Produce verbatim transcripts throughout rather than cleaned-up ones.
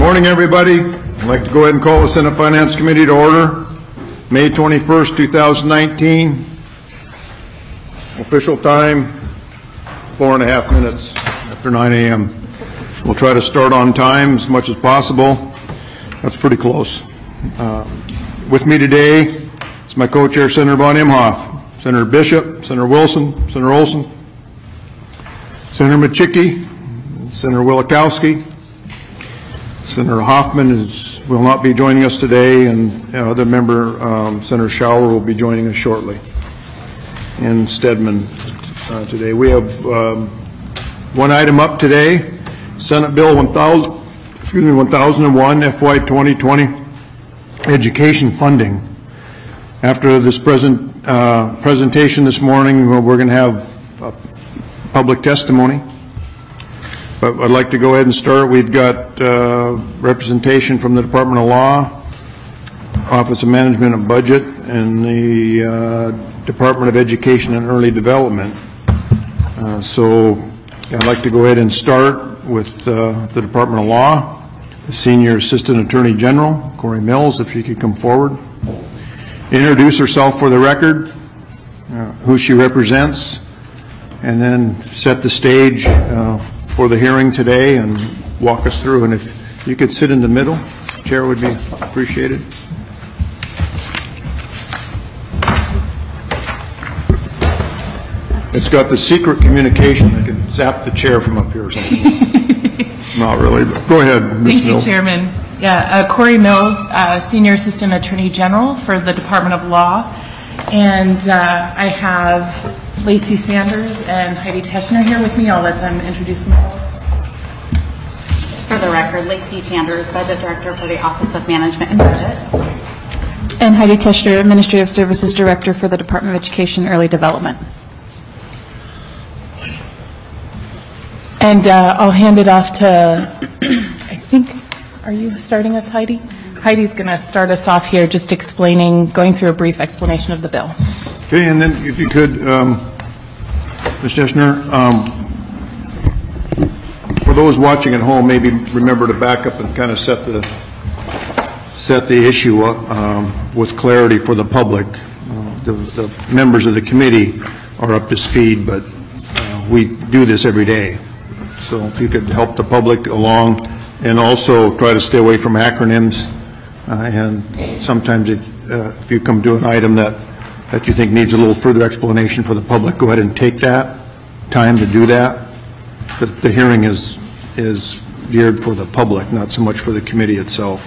Morning, everybody. I'd like to go ahead and call the Senate Finance Committee to order. May twenty-first, two thousand nineteen. Official time, four and a half minutes after nine A M We'll try to start on time as much as possible. That's pretty close. Uh, with me today is my co-chair, Senator Von Imhoff, Senator Bishop, Senator Wilson, Senator Olson, Senator Machicki, Senator Wielechowski. Senator Hoffman is, will not be joining us today, and uh, other member, um, Senator Schauer, will be joining us shortly. And Stedman uh, today. We have um, one item up today, Senate Bill one thousand, excuse me, one thousand one, F Y twenty twenty, education funding. After this present uh, presentation this morning, we're going to have uh, public testimony. But I'd like to go ahead and start. We've got uh, representation from the Department of Law, Office of Management and Budget, and the uh, Department of Education and Early Development. Uh, so I'd like to go ahead and start with uh, the Department of Law, the Senior Assistant Attorney General, Corey Mills, if she could come forward. Introduce herself for the record, uh, who she represents, and then set the stage uh, for the hearing today and walk us through. And if you could sit in the middle, Chair, would be appreciated. It's got the secret communication that can zap the chair from up here or something. Not really, but go ahead, Miz Thank Mills. you, Chairman. Yeah, uh, Corey Mills, uh, Senior Assistant Attorney General for the Department of Law. And uh, I have Lacey Sanders and Heidi Teschner here with me. I'll let them introduce themselves. For the record, Lacey Sanders, Budget Director for the Office of Management and Budget. And Heidi Teschner, Administrative Services Director for the Department of Education and Early Development. And uh, I'll hand it off to, I think, are you starting us, Heidi? Heidi's going to start us off here just explaining, going through a brief explanation of the bill. Okay, and then if you could, um, Miz Teschner, um, for those watching at home, maybe remember to back up and kind of set the set the issue um, with clarity for the public. Uh, the, the members of the committee are up to speed, but uh, we do this every day. So if you could help the public along, and also try to stay away from acronyms. Uh, and sometimes if, uh, if you come to an item that, that you think needs a little further explanation for the public, go ahead and take that time to do that. But the hearing is, is geared for the public, not so much for the committee itself.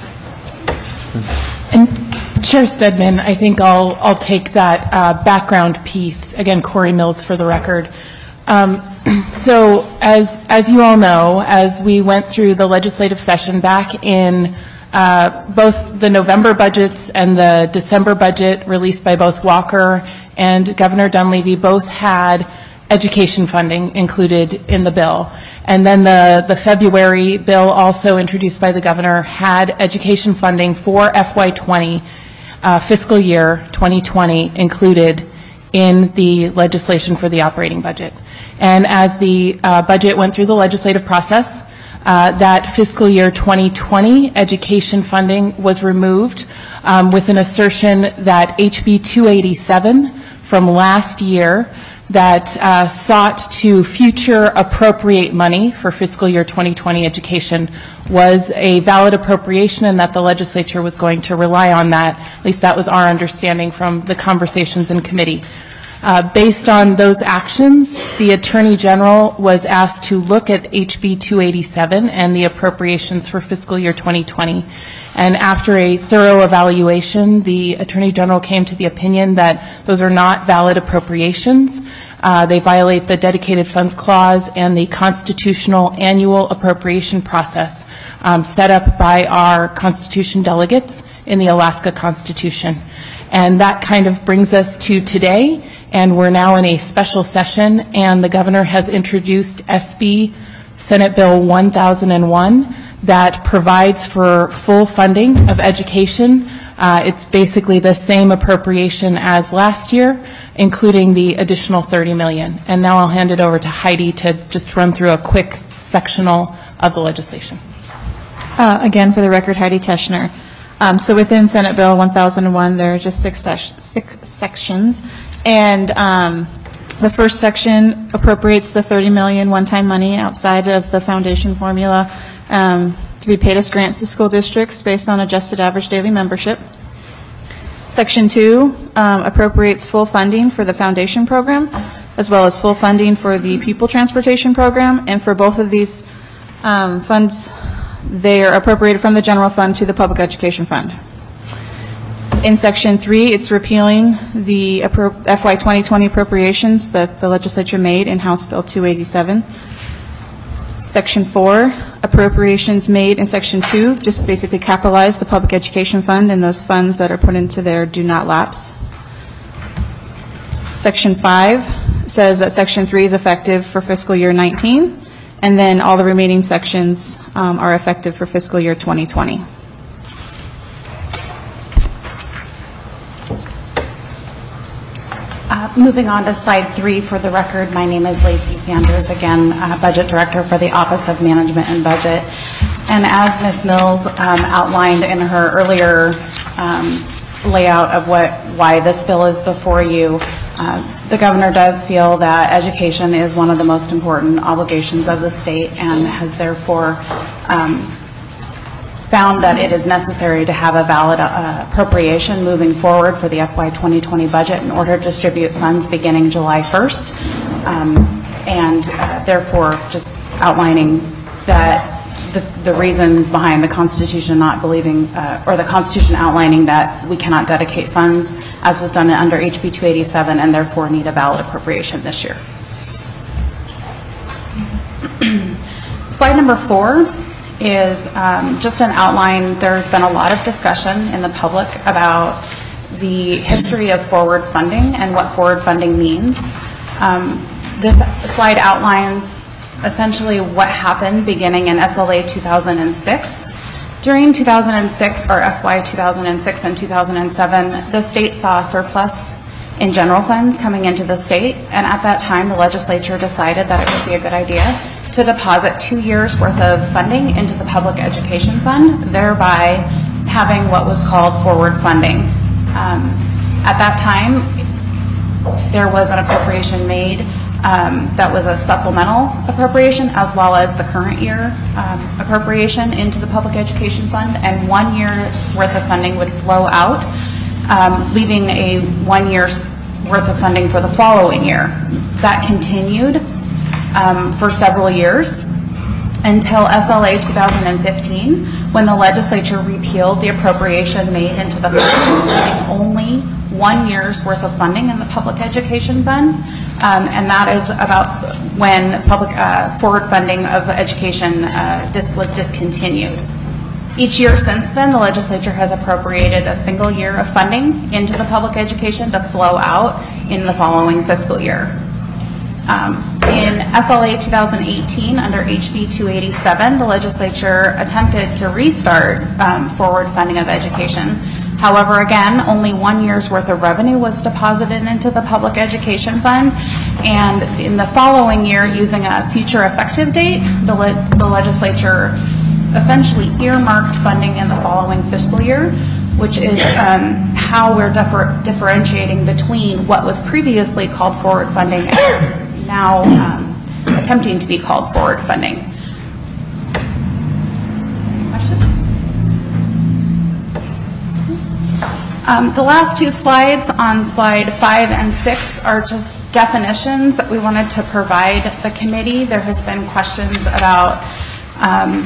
And Chair Stedman, I think I'll, I'll take that uh, background piece. Again, Corey Mills for the record. Um, so as, as you all know, as we went through the legislative session back in Uh, both the November budgets and the December budget released by both Walker and Governor Dunleavy both had education funding included in the bill. And then the, the February bill, also introduced by the governor, had education funding for F Y twenty, uh, fiscal year twenty twenty, included in the legislation for the operating budget. And as the uh, budget went through the legislative process, Uh, that fiscal year twenty twenty education funding was removed um, with an assertion that H B two eighty-seven from last year that uh, sought to future appropriate money for fiscal year twenty twenty education was a valid appropriation, and that the legislature was going to rely on that. At least that was our understanding from the conversations in committee. Uh, based on those actions, the Attorney General was asked to look at H B two eighty-seven and the appropriations for fiscal year twenty twenty. And after a thorough evaluation, the Attorney General came to the opinion that those are not valid appropriations. Uh, they violate the dedicated funds clause and the constitutional annual appropriation process um, set up by our Constitution delegates in the Alaska Constitution. And that kind of brings us to today. And we're now in a special session, and the governor has introduced S B Senate Bill one thousand one that provides for full funding of education. Uh, it's basically the same appropriation as last year, including the additional thirty million dollars. And now I'll hand it over to Heidi to just run through a quick sectional of the legislation. Uh, Again, for the record, Heidi Teschner. Um, So within Senate Bill one thousand one, there are just six sec- six sections, and um, the first section appropriates the thirty million dollars one-time money outside of the foundation formula um, to be paid as grants to school districts based on adjusted average daily membership. Section two um, appropriates full funding for the foundation program, as well as full funding for the pupil transportation program, and for both of these um, funds, they are appropriated from the general fund to the public education fund. In section three, it's repealing the appro- F Y twenty twenty appropriations that the legislature made in House Bill two eighty-seven. Section four, appropriations made in section two just basically capitalize the public education fund, and those funds that are put into there do not lapse. Section five says that section three is effective for fiscal year nineteen, and then all the remaining sections um, are effective for fiscal year twenty twenty. Uh, Moving on to slide three, for the record, my name is Lacey Sanders, again, uh, Budget Director for the Office of Management and Budget. And as Miz Mills um, outlined in her earlier um, layout of what why this bill is before you, uh, the governor does feel that education is one of the most important obligations of the state, and has therefore um, found that it is necessary to have a valid uh, appropriation moving forward for the F Y twenty twenty budget in order to distribute funds beginning July first, um, and uh, therefore just outlining that the, the reasons behind the Constitution not believing, uh, or the Constitution outlining that we cannot dedicate funds as was done under H B two eighty-seven, and therefore need a valid appropriation this year. Slide number four is um, just an outline. There's been a lot of discussion in the public about the history of forward funding and what forward funding means. Um, this slide outlines essentially what happened beginning in S L A two thousand six. During two thousand six, or F Y two thousand six and two thousand seven, the state saw a surplus in general funds coming into the state, and at that time the legislature decided that it would be a good idea to deposit two years worth of funding into the public education fund, thereby having what was called forward funding. Um, at that time, there was an appropriation made um, that was a supplemental appropriation, as well as the current year um, appropriation into the public education fund, and one year's worth of funding would flow out, um, leaving a one year's worth of funding for the following year. That continued Um, for several years until S L A two thousand fifteen, when the legislature repealed the appropriation made into the fund, leaving only one year's worth of funding in the public education fund, um, and that is about when public uh, forward funding of education uh, dis- was discontinued. Each year since then, the legislature has appropriated a single year of funding into the public education to flow out in the following fiscal year. Um, in S L A two thousand eighteen, under H B two eighty-seven, the legislature attempted to restart um, forward funding of education. However, again, only one year's worth of revenue was deposited into the public education fund, and in the following year, using a future effective date, the, le- the legislature essentially earmarked funding in the following fiscal year, which is um, how we're differ- differentiating between what was previously called forward funding and is now um, attempting to be called forward funding. Questions? Um, the last two slides, on slide five and six, are just definitions that we wanted to provide the committee. There has been questions about um,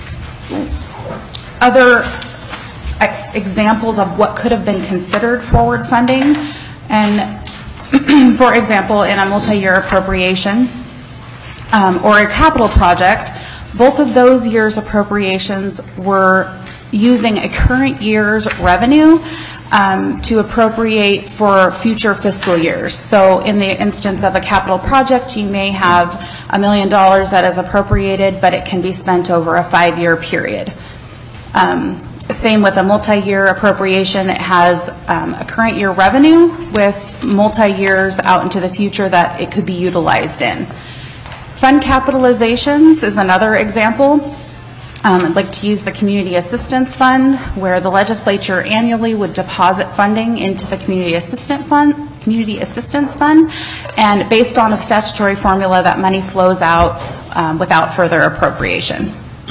other examples of what could have been considered forward funding, and for example, in a multi-year appropriation um, or a capital project, both of those years' appropriations were using a current year's revenue um, to appropriate for future fiscal years. So in the instance of a capital project, you may have a million dollars that is appropriated, but it can be spent over a five-year period. Um, Same with a multi-year appropriation. It has um, a current year revenue with multi-years out into the future that it could be utilized in. Fund capitalizations is another example. Um, I'd like to use the Community Assistance Fund, where the legislature annually would deposit funding into the Community Assistant Fund, Community Assistance Fund, and based on a statutory formula, that money flows out um, without further appropriation.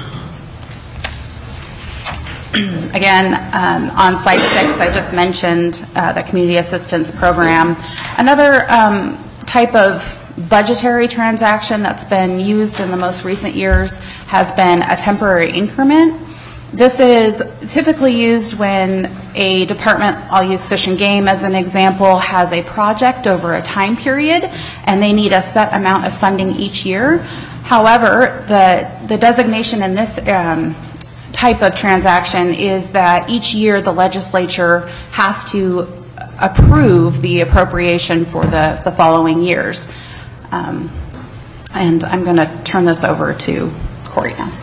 Again, um, on slide six, I just mentioned uh, the Community Assistance Program. Another um, type of budgetary transaction that's been used in the most recent years has been a temporary increment. This is typically used when a department, I'll use Fish and Game as an example, has a project over a time period and they need a set amount of funding each year. However, the, the designation in this um, type of transaction is that each year the legislature has to approve the appropriation for the, the following years. Um, and I'm going to turn this over to Corey now.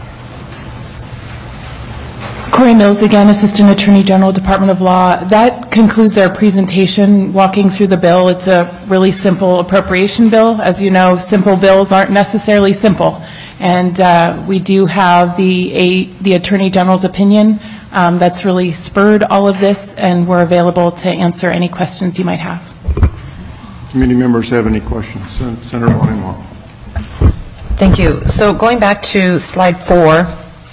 Corey Mills again, Assistant Attorney General, Department of Law. That concludes our presentation walking through the bill. It's a really simple appropriation bill. As you know, simple bills aren't necessarily simple. And uh, we do have the, a, the Attorney General's opinion um, that's really spurred all of this, and we're available to answer any questions you might have. Committee members have any questions? Sen- Senator Bonnie. Thank you. So going back to slide four,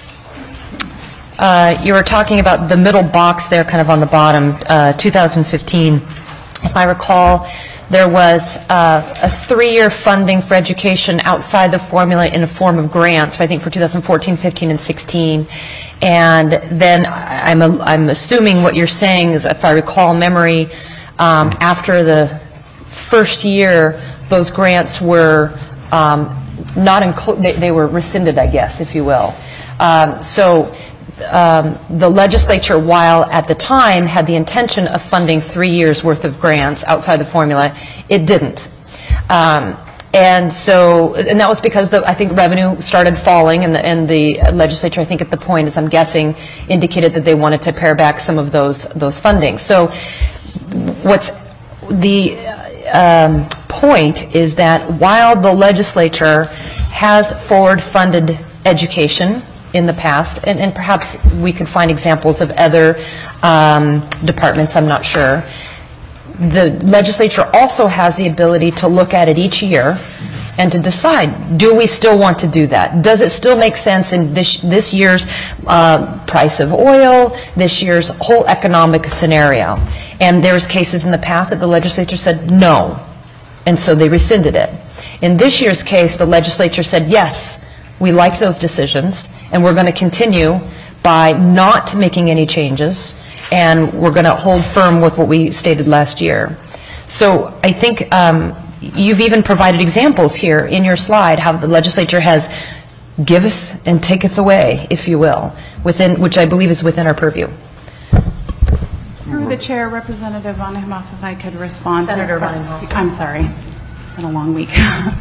uh, you were talking about the middle box there kind of on the bottom, uh, two thousand fifteen. If I recall, there was uh, a three-year funding for education outside the formula in a form of grants, I think for two thousand fourteen, fifteen, and sixteen. And then I'm, a, I'm assuming what you're saying is, if I recall memory, um, after the first year, those grants were um, not included, they, they were rescinded, I guess, if you will. Um, so um, the legislature, while at the time had the intention of funding three years worth of grants outside the formula, it didn't. Um, and so, and that was because the, I think revenue started falling, and the, and the legislature, I think at the point, as I'm guessing, indicated that they wanted to pare back some of those, those funding. So what's the Um, point is that while the legislature has forward-funded education in the past, and, and perhaps we could find examples of other um, departments, I'm not sure, the legislature also has the ability to look at it each year and to decide, do we still want to do that? Does it still make sense in this, this year's uh, price of oil, this year's whole economic scenario? And there's cases in the past that the legislature said no, and so they rescinded it. In this year's case, the legislature said, yes, we like those decisions, and we're going to continue by not making any changes, and we're going to hold firm with what we stated last year. So I think um, you've even provided examples here in your slide how the legislature has giveth and taketh away, if you will, within, which I believe is within our purview. Through the chair, Representative Von Hemhoff, if I could respond Senator to... Von Hemhoff. I'm sorry. It's been a long week.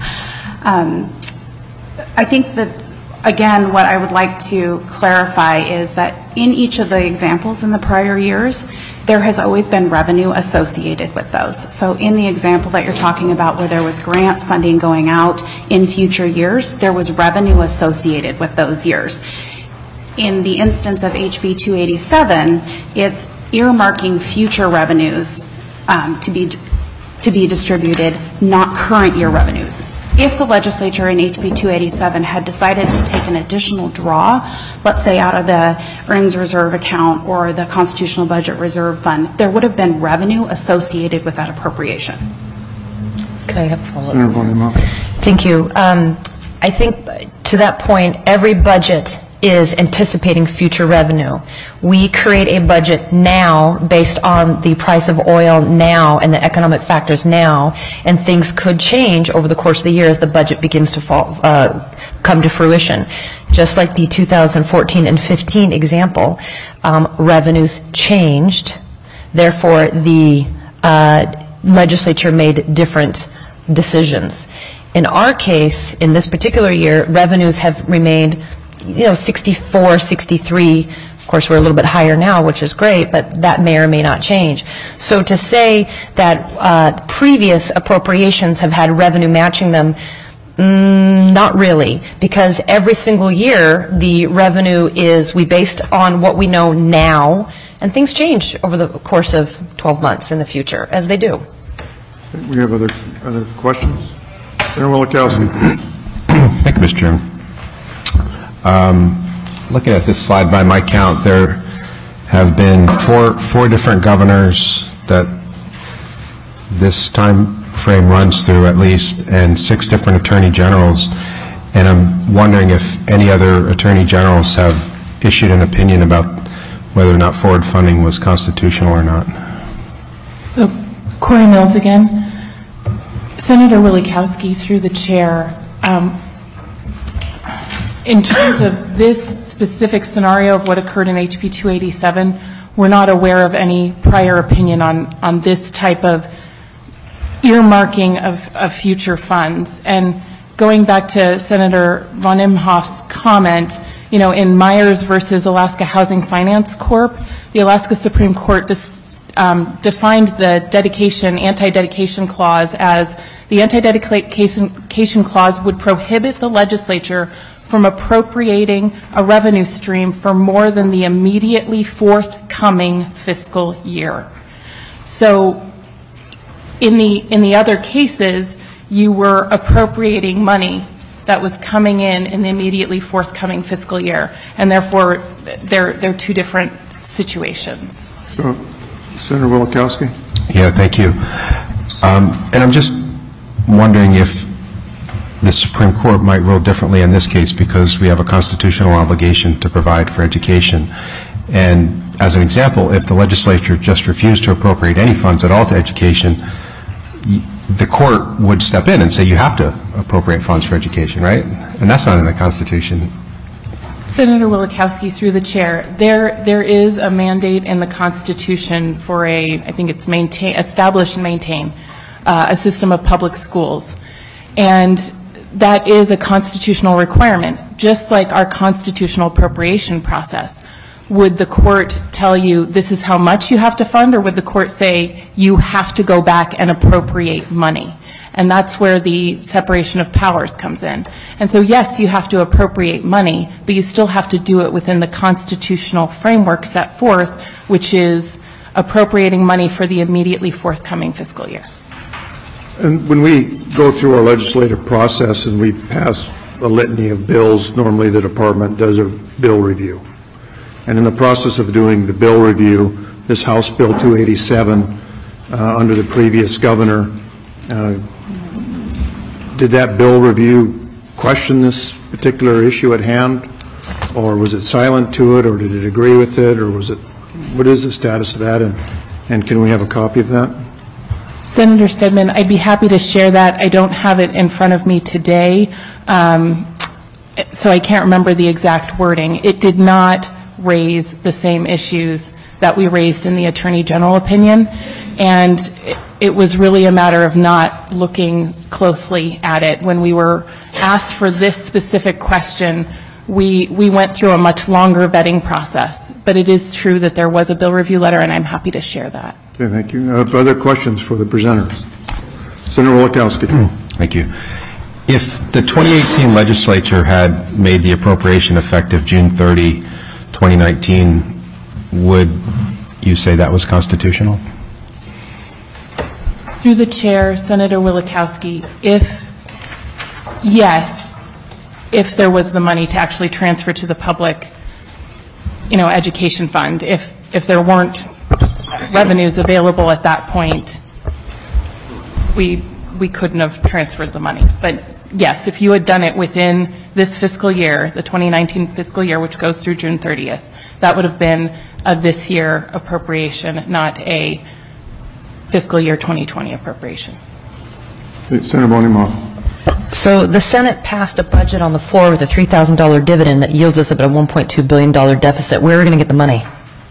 um, I think that, again, what I would like to clarify is that in each of the examples in the prior years, there has always been revenue associated with those. So in the example that you're talking about where there was grant funding going out in future years, there was revenue associated with those years. In the instance of H B two eighty-seven, it's earmarking future revenues um, to be to be distributed, not current year revenues. If the legislature in H B two eighty-seven had decided to take an additional draw, let's say out of the earnings reserve account or the constitutional budget reserve fund, there would have been revenue associated with that appropriation. Can I have a follow-up? Senator Von Hemhoff. Thank you. Um, I think to that point, every budget is anticipating future revenue. We create a budget now based on the price of oil now and the economic factors now, and things could change over the course of the year as the budget begins to fall, uh, come to fruition. Just like the two thousand fourteen and fifteen example, um, revenues changed, therefore the uh, legislature made different decisions. In our case, in this particular year, revenues have remained you know, sixty-four, sixty-three, of course we're a little bit higher now, which is great, but that may or may not change. So to say that uh, previous appropriations have had revenue matching them, Mm, not really, because every single year, the revenue is, we based on what we know now, and things change over the course of twelve months in the future, as they do. We have other, other questions? Senator Willikowski. Thank you, Mister Chairman. Um, looking at this slide, by my count, there have been four, four different governors that this time frame runs through at least, and six different attorney generals, and I'm wondering if any other attorney generals have issued an opinion about whether or not forward funding was constitutional or not. So, Corey Mills again. Senator Willikowski, through the chair, um, in terms of this specific scenario of what occurred in H B two eighty-seven, we're not aware of any prior opinion on, on this type of earmarking of, of future funds. And going back to Senator von Imhoff's comment, you know, in Myers versus Alaska Housing Finance Corp, the Alaska Supreme Court dis, um, defined the dedication, anti-dedication clause as the anti-dedication clause would prohibit the legislature from appropriating a revenue stream for more than the immediately forthcoming fiscal year. So in the in the other cases, you were appropriating money that was coming in in the immediately forthcoming fiscal year, and therefore they're they're two different situations. So, Senator Willikowski. Yeah, thank you. Um, and I'm just wondering if the Supreme Court might rule differently in this case, because we have a constitutional obligation to provide for education. And as an example, if the legislature just refused to appropriate any funds at all to education, the court would step in and say you have to appropriate funds for education, right? And that's not in the Constitution. Senator Willikowski, through the chair, there there is a mandate in the Constitution for a, I think it's maintain, establish and maintain uh, a system of public schools. And that is a constitutional requirement, just like our constitutional appropriation process. Would the court tell you this is how much you have to fund, or would the court say you have to go back and appropriate money? And that's where the separation of powers comes in. And so, yes, you have to appropriate money, but you still have to do it within the constitutional framework set forth, which is appropriating money for the immediately forthcoming fiscal year. And when we go through our legislative process and we pass a litany of bills, normally the department does a bill review. And in the process of doing the bill review, this House Bill two eighty-seven, uh, under the previous governor, uh, did that bill review question this particular issue at hand? Or was it silent to it, or did it agree with it, or was it, what is the status of that, and, and can we have a copy of that? Senator Stedman, I'd be happy to share that. I don't have it in front of me today, um, so I can't remember the exact wording. It did not raise the same issues that we raised in the Attorney General opinion, and it, it was really a matter of not looking closely at it. When we were asked for this specific question, we, we went through a much longer vetting process, but it is true that there was a bill review letter, and I'm happy to share that. Okay, thank you. Uh, other questions for the presenters? Senator Willikowski. Thank you. If the twenty eighteen legislature had made the appropriation effective June thirtieth, twenty nineteen, would you say that was constitutional? Through the chair, Senator Willikowski, if, yes, if there was the money to actually transfer to the public, you know, education fund, if, if there weren't revenues available at that point, we, we couldn't have transferred the money. But yes, if you had done it within this fiscal year, the twenty nineteen fiscal year, which goes through June thirtieth, that would have been a this year appropriation, not a fiscal year twenty twenty appropriation. Senator Bonimoff. So the Senate passed a budget on the floor with a three thousand dollar dividend that yields us about a one point two billion dollar deficit. Where are we going to get the money?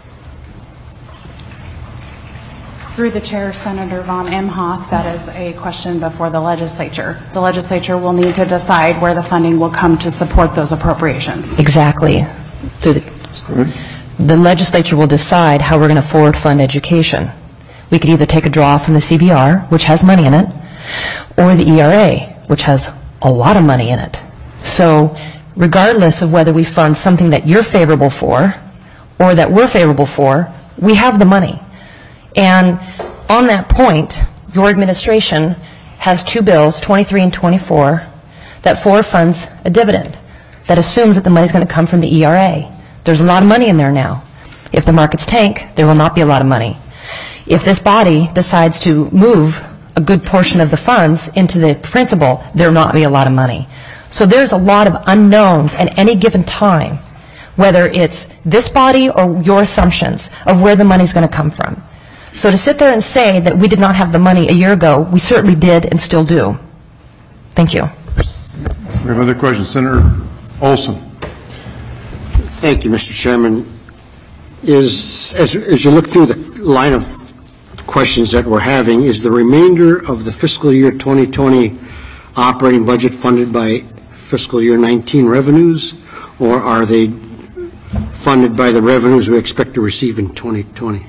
Through the chair, Senator von Imhoff, that is a question before the legislature. The legislature will need to decide where the funding will come to support those appropriations. Exactly. Through the, the legislature will decide how we're going to forward fund education. We could either take a draw from the C B R, which has money in it, or the E R A, which has a lot of money in it. So regardless of whether we fund something that you're favorable for or that we're favorable for, we have the money. And on that point, your administration has two bills, twenty-three and twenty-four, that forward funds a dividend that assumes that the money's going to come from the E R A. There's a lot of money in there now. If the markets tank, there will not be a lot of money. If this body decides to move a good portion of the funds into the principal, there will not be a lot of money. So there's a lot of unknowns at any given time, whether it's this body or your assumptions of where the money's going to come from. So to sit there and say that we did not have the money a year ago, we certainly did and still do. Thank you. We have other questions. Senator Olson. Thank you, Mister Chairman. Is, as, as you look through the line of questions that we're having, is the remainder of the fiscal year twenty twenty operating budget funded by fiscal year nineteen revenues, or are they funded by the revenues we expect to receive in twenty twenty?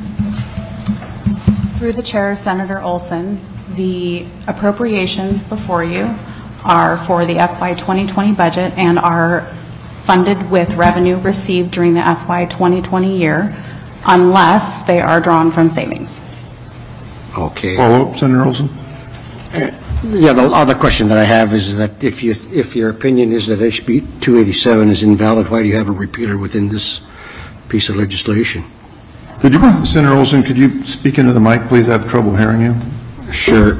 Through the chair, Senator Olson, the appropriations before you are for the F Y twenty twenty budget and are funded with revenue received during the F Y twenty twenty year, unless they are drawn from savings. Okay. Follow up, Senator Olson. Uh, yeah, the other question that I have is that if you if your opinion is that H B two eighty-seven is invalid, why do you have a repealer within this piece of legislation? Could you, Senator Olson, could you speak into the mic, please? I have trouble hearing you. Sure.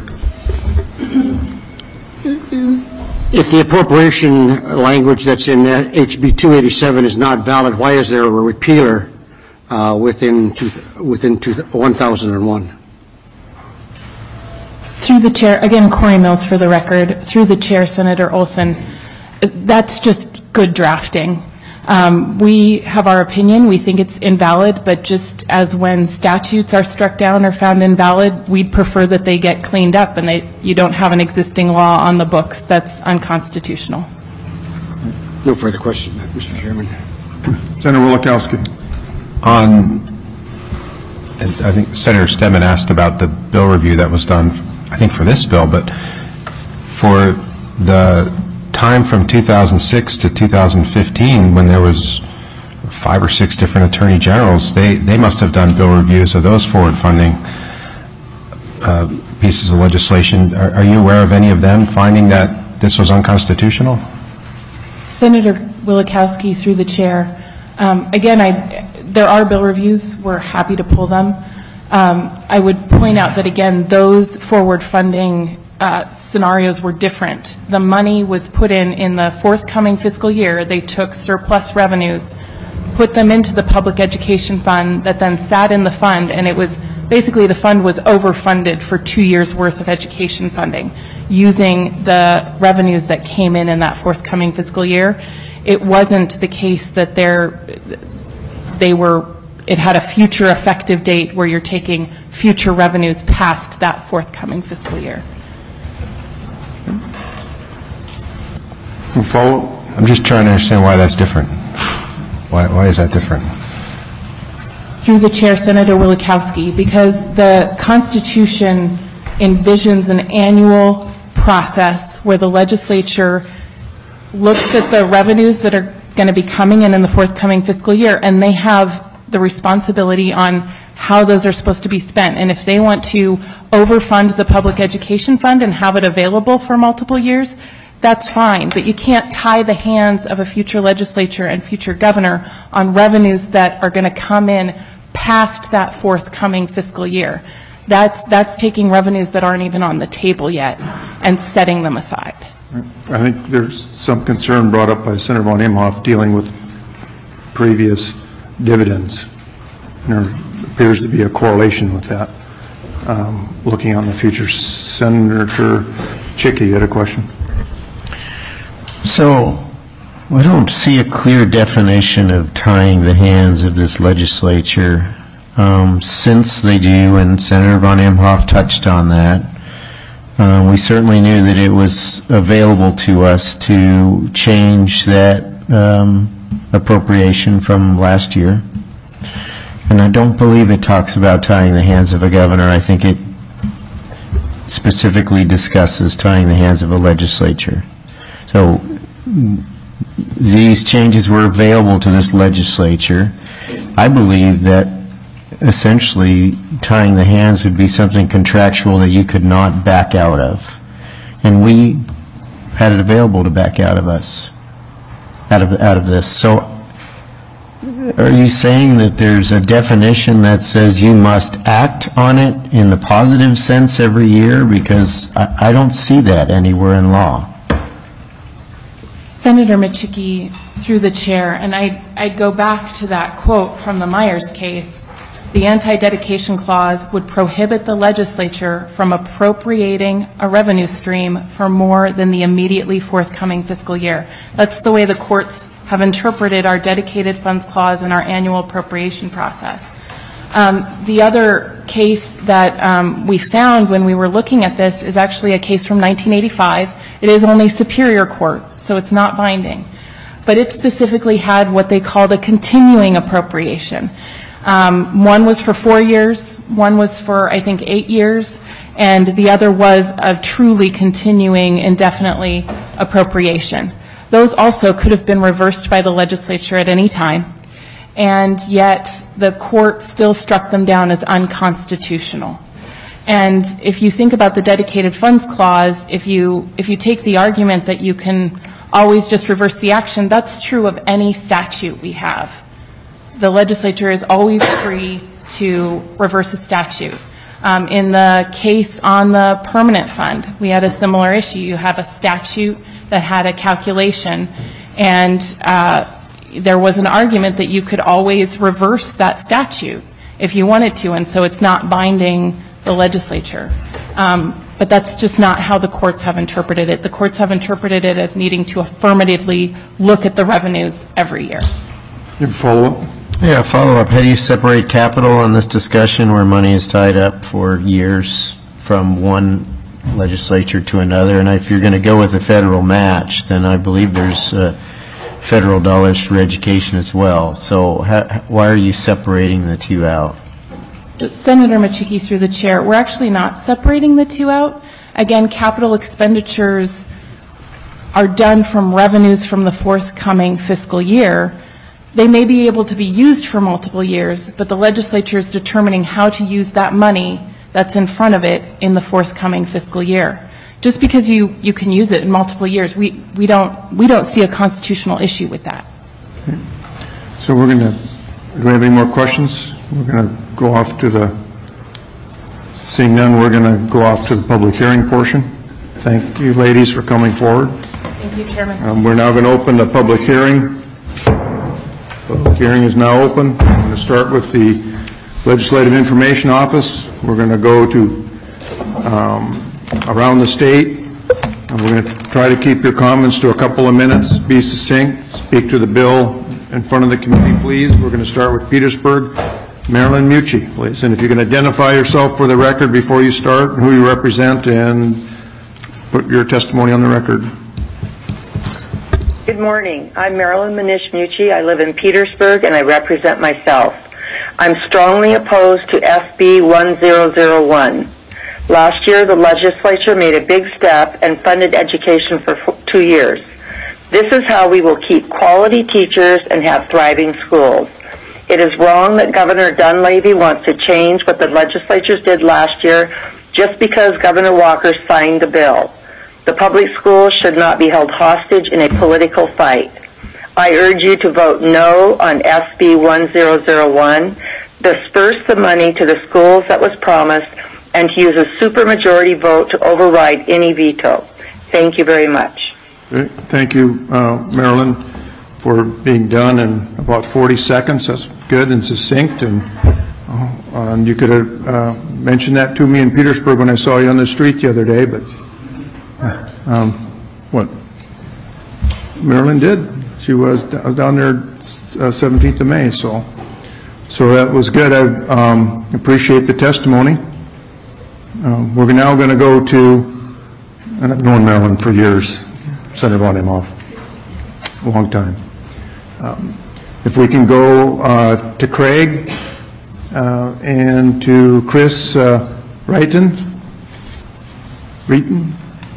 If the appropriation language that's in H B two eighty-seven is not valid, why is there a repealer uh, within two, within two, one thousand one? Through the chair, again, Corey Mills for the record, through the chair, Senator Olson, that's just good drafting. Um, we have our opinion. We think it's invalid, but just as when statutes are struck down or found invalid, we'd prefer that they get cleaned up and they, you don't have an existing law on the books that's unconstitutional. No further question, Mister Chairman. Senator Wielechowski. On, and I think Senator Stedman asked about the bill review that was done, I think for this bill, but for the time from two thousand six to two thousand fifteen, when there was five or six different attorney generals, they, they must have done bill reviews of those forward funding uh, pieces of legislation. Are, are you aware of any of them finding that this was unconstitutional? Senator Wielechowski, through the chair. Um, again, I, there are bill reviews. We're happy to pull them. Um, I would point out that, again, those forward funding Uh, scenarios were different. The money was put in in the forthcoming fiscal year. They took surplus revenues, put them into the public education fund that then sat in the fund, and it was basically the fund was overfunded for two years worth of education funding using the revenues that came in in that forthcoming fiscal year. It wasn't the case that they're, they were, it had a future effective date where you're taking future revenues past that forthcoming fiscal year. Follow. I'm just trying to understand why that's different. Why, why is that different? Through the chair, Senator Wielechowski, because the Constitution envisions an annual process where the legislature looks at the revenues that are going to be coming in in the forthcoming fiscal year, and they have the responsibility on how those are supposed to be spent. And if they want to overfund the public education fund and have it available for multiple years, that's fine, but you can't tie the hands of a future legislature and future governor on revenues that are going to come in past that forthcoming fiscal year. That's, that's taking revenues that aren't even on the table yet and setting them aside. I think there's some concern brought up by Senator von Imhoff dealing with previous dividends. There appears to be a correlation with that. Um, looking on the future, Senator Chicky, you had a question? So, we don't see a clear definition of tying the hands of this legislature. Um, since they do, and Senator von Imhoff touched on that, uh, we certainly knew that it was available to us to change that um, appropriation from last year. And I don't believe it talks about tying the hands of a governor. I think it specifically discusses tying the hands of a legislature. So these changes were available to this legislature. I believe that essentially tying the hands would be something contractual that you could not back out of. And we had it available to back out of us, out of, out of this. So are you saying that there's a definition that says you must act on it in the positive sense every year? Because I, I don't see that anywhere in law. Senator Michicki, through the chair, and I'd, I'd go back to that quote from the Myers case. The anti-dedication clause would prohibit the legislature from appropriating a revenue stream for more than the immediately forthcoming fiscal year. That's the way the courts have interpreted our dedicated funds clause in our annual appropriation process. Um, the other case that um, we found when we were looking at this is actually a case from nineteen eighty-five. It is only Superior Court, so it's not binding. But it specifically had what they called a continuing appropriation. Um, one was for four years, one was for, I think, eight years, and the other was a truly continuing, indefinitely appropriation. Those also could have been reversed by the legislature at any time, and yet the court still struck them down as unconstitutional. And if you think about the dedicated funds clause, if you, if you take the argument that you can always just reverse the action, that's true of any statute we have. The legislature is always free to reverse a statute. Um, in the case on the permanent fund, we had a similar issue. You have a statute that had a calculation, and uh, there was an argument that you could always reverse that statute if you wanted to, and so it's not binding the legislature. Um, but that's just not how the courts have interpreted it. The courts have interpreted it as needing to affirmatively look at the revenues every year. You have a follow-up? Yeah, follow-up. How do you separate capital in this discussion where money is tied up for years from one legislature to another? And if you're going to go with a federal match, then I believe there's uh, federal dollars for education as well. So how, why are you separating the two out? Senator Michicki, through the chair, we're actually not separating the two out. Again, capital expenditures are done from revenues from the forthcoming fiscal year. They may be able to be used for multiple years, but the legislature is determining how to use that money that's in front of it in the forthcoming fiscal year. Just because you, you can use it in multiple years, we, we, don't, we don't see a constitutional issue with that. Okay. So we're going to, do we have any more questions? We're going to go off to the, seeing none, we're going to go off to the public hearing portion. Thank you, ladies, for coming forward. Thank you, Chairman. Um, we're now going to open the public hearing. Public hearing is now open. I'm going to start with the Legislative Information Office. We're going to go to um, around the state. And we're going to try to keep your comments to a couple of minutes. Be succinct. Speak to the bill in front of the committee, please. We're going to start with Petersburg. Marilyn Mucci, please. And if you can identify yourself for the record before you start, who you represent, and put your testimony on the record. Good morning. I'm Marilyn Manish Mucci. I live in Petersburg, and I represent myself. I'm strongly opposed to S B one thousand one. Last year, the legislature made a big step and funded education for two years. This is how we will keep quality teachers and have thriving schools. It is wrong that Governor Dunleavy wants to change what the legislatures did last year just because Governor Walker signed the bill. The public schools should not be held hostage in a political fight. I urge you to vote no on S B one thousand one, disperse the money to the schools that was promised, and to use a supermajority vote to override any veto. Thank you very much. Thank you, uh, Marilyn, for being done in about forty seconds. That's good and succinct. And, uh, and you could have uh, mentioned that to me in Petersburg when I saw you on the street the other day, but uh, um, what? Marilyn did. She was down there uh, seventeenth of May, so so that was good. I um, appreciate the testimony. Um, we're now going to go to, and I've known Marilyn for years, Senator Von Imhoff, a long time. Um, if we can go uh, to Craig uh, and to Chris uh, Wrighton. Reeton?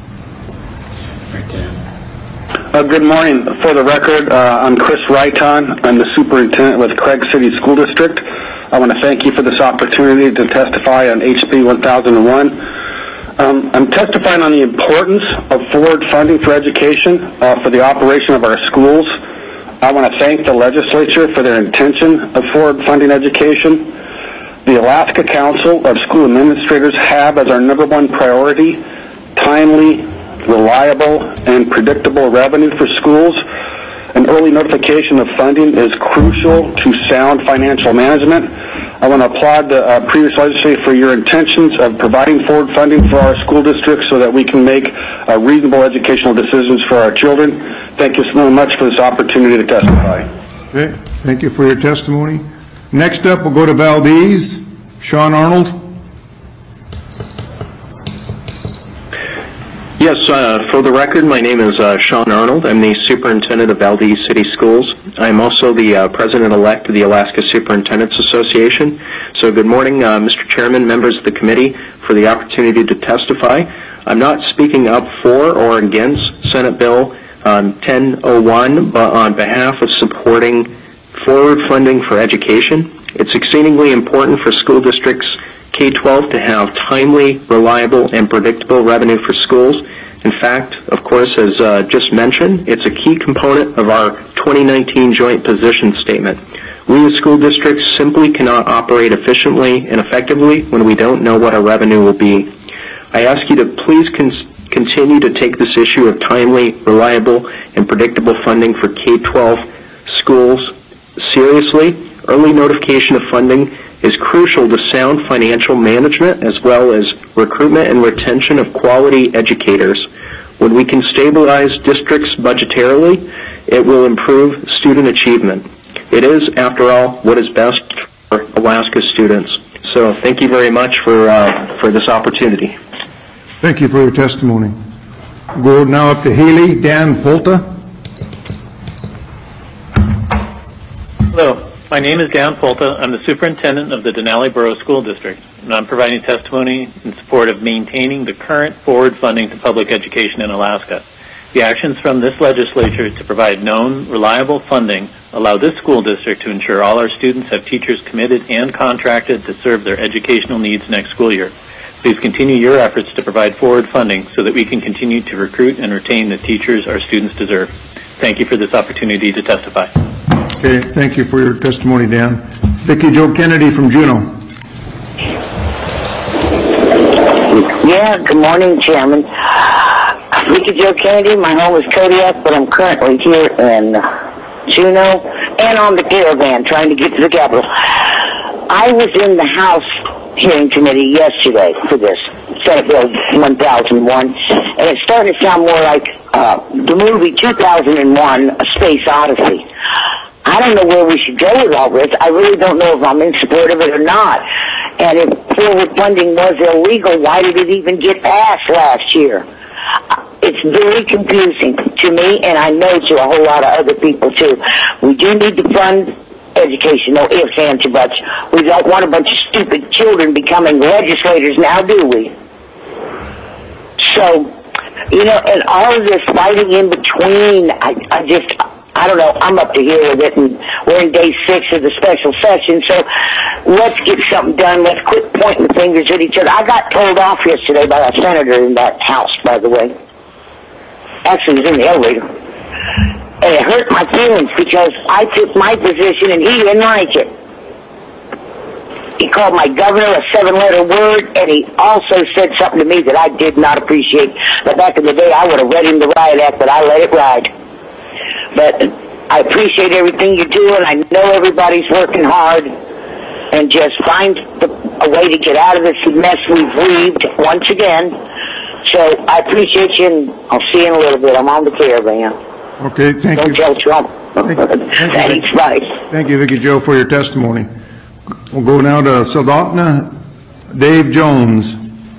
Uh, good morning. For the record, uh, I'm Chris Wrighton. I'm the superintendent with Craig City School District. I want to thank you for this opportunity to testify on H B one thousand one. Um, I'm testifying on the importance of forward funding for education uh, for the operation of our schools. I want to thank the legislature for their intention of forward funding education. The Alaska Council of School Administrators have as our number one priority timely, reliable, and predictable revenue for schools. An early notification of funding is crucial to sound financial management. I want to applaud the uh, previous legislature for your intentions of providing forward funding for our school districts so that we can make uh, reasonable educational decisions for our children. Thank you so much for this opportunity to testify. Okay, thank you for your testimony. Next up, we'll go to Valdez. Sean Arnold. Yes, uh, for the record, my name is uh, Sean Arnold. I'm the superintendent of Valdez City Schools. I'm also the uh, president-elect of the Alaska Superintendents Association. So good morning, uh, Mister Chairman, members of the committee, for the opportunity to testify. I'm not speaking up for or against Senate Bill um, ten oh one, but on behalf of supporting forward funding for education. It's exceedingly important for school districts K twelve to have timely, reliable, and predictable revenue for schools. In fact, of course, as uh, just mentioned, it's a key component of our twenty nineteen Joint Position Statement. We as school districts simply cannot operate efficiently and effectively when we don't know what our revenue will be. I ask you to please con continue to take this issue of timely, reliable, and predictable funding for K twelve schools seriously. Early notification of funding is crucial to sound financial management as well as recruitment and retention of quality educators. When we can stabilize districts budgetarily, it will improve student achievement. It is, after all, what is best for Alaska students. So thank you very much for, uh, for this opportunity. Thank you for your testimony. We'll go now up to Haley. Dan Polta. Hello. My name is Dan Polta. I'm the superintendent of the Denali Borough School District, and I'm providing testimony in support of maintaining the current forward funding to public education in Alaska. The actions from this legislature to provide known, reliable funding allow this school district to ensure all our students have teachers committed and contracted to serve their educational needs next school year. Please continue your efforts to provide forward funding so that we can continue to recruit and retain the teachers our students deserve. Thank you for this opportunity to testify. Okay, thank you for your testimony, Dan. Vicki Jo Kennedy from Juneau. Yeah, good morning, Chairman. Vicki Jo Kennedy, my home is Kodiak, but I'm currently here in Juneau and on the caravan trying to get to the Capitol. I was in the House hearing committee yesterday for this, Senate Bill one thousand one, and it's starting to sound more like uh, the movie two thousand one, A Space Odyssey. I don't know where we should go with all this. I really don't know if I'm in support of it or not. And if forward funding was illegal, why did it even get passed last year? It's very confusing to me, and I know to a whole lot of other people, too. We do need to fund education, no ifs, ands, or buts. We don't want a bunch of stupid children becoming legislators now, do we? So, you know, and all of this fighting in between, I, I just... I don't know, I'm up to here with it, and we're in day six of the special session, so let's get something done. Let's quit pointing fingers at each other. I got told off yesterday by a senator in that house, by the way. Actually, it was in the elevator. And it hurt my feelings because I took my position and he didn't like it. He called my governor a seven-letter word, and he also said something to me that I did not appreciate. But back in the day, I would have read him the riot act, but I let it ride. But I appreciate everything you're doing. I know everybody's working hard. And just find the, a way to get out of this mess we've weaved once again. So I appreciate you, and I'll see you in a little bit. I'm on the caravan. Okay, thank Don't you. tell Trump. Thank, thank Thanks, you, bye. Thank you, Vicki Jo, for your testimony. We'll go now to Soldotna. Dave Jones.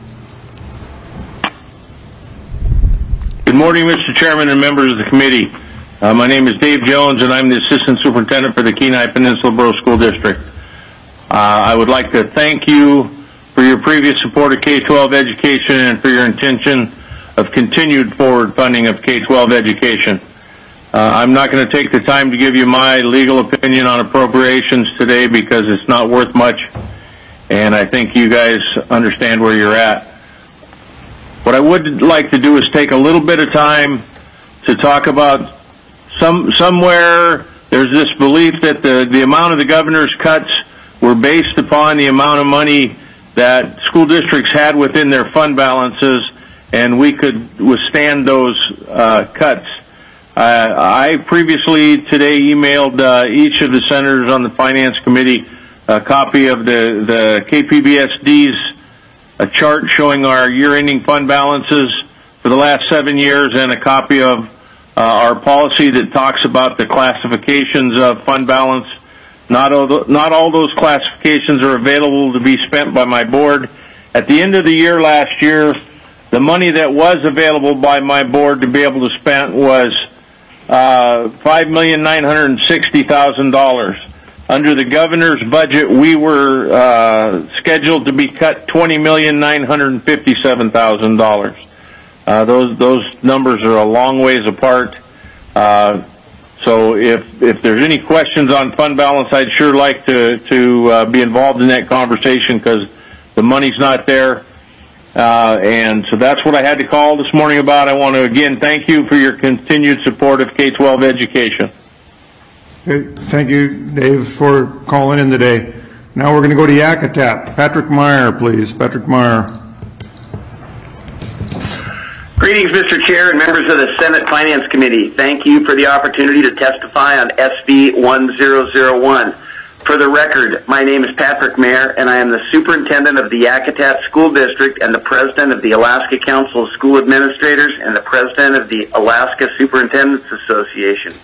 Good morning, Mister Chairman and members of the committee. Uh, my name is Dave Jones, and I'm the Assistant Superintendent for the Kenai Peninsula Borough School District. Uh, I would like to thank you for your previous support of K twelve education and for your intention of continued forward funding of K twelve education. Uh, I'm not going to take the time to give you my legal opinion on appropriations today because it's not worth much, and I think you guys understand where you're at. What I would like to do is take a little bit of time to talk about some somewhere there's this belief that the, the amount of the governor's cuts were based upon the amount of money that school districts had within their fund balances, and we could withstand those uh, cuts. Uh, I previously today emailed uh, each of the senators on the Finance Committee a copy of the, the K P B S D's a chart showing our year-ending fund balances for the last seven years and a copy of uh, our policy that talks about the classifications of fund balance. Not all, the, not all those classifications are available to be spent by my board. At the end of the year last year, the money that was available by my board to be able to spend was uh, five million nine hundred sixty thousand dollars. Under the governor's budget, we were uh, scheduled to be cut twenty million nine hundred fifty-seven thousand dollars. Uh, those those numbers are a long ways apart. Uh, so if if there's any questions on fund balance, I'd sure like to to uh, be involved in that conversation because the money's not there. Uh, and so that's what I had to call this morning about. I want to again thank you for your continued support of K twelve education. Okay, thank you, Dave, for calling in today. Now we're going to go to Yakutat. Patrick Meyer, please. Patrick Meyer. Greetings, Mister Chair and members of the Senate Finance Committee. Thank you for the opportunity to testify on S B one thousand one. For the record, my name is Patrick Meyer, and I am the superintendent of the Yakutat School District and the president of the Alaska Council of School Administrators and the president of the Alaska Superintendents Association.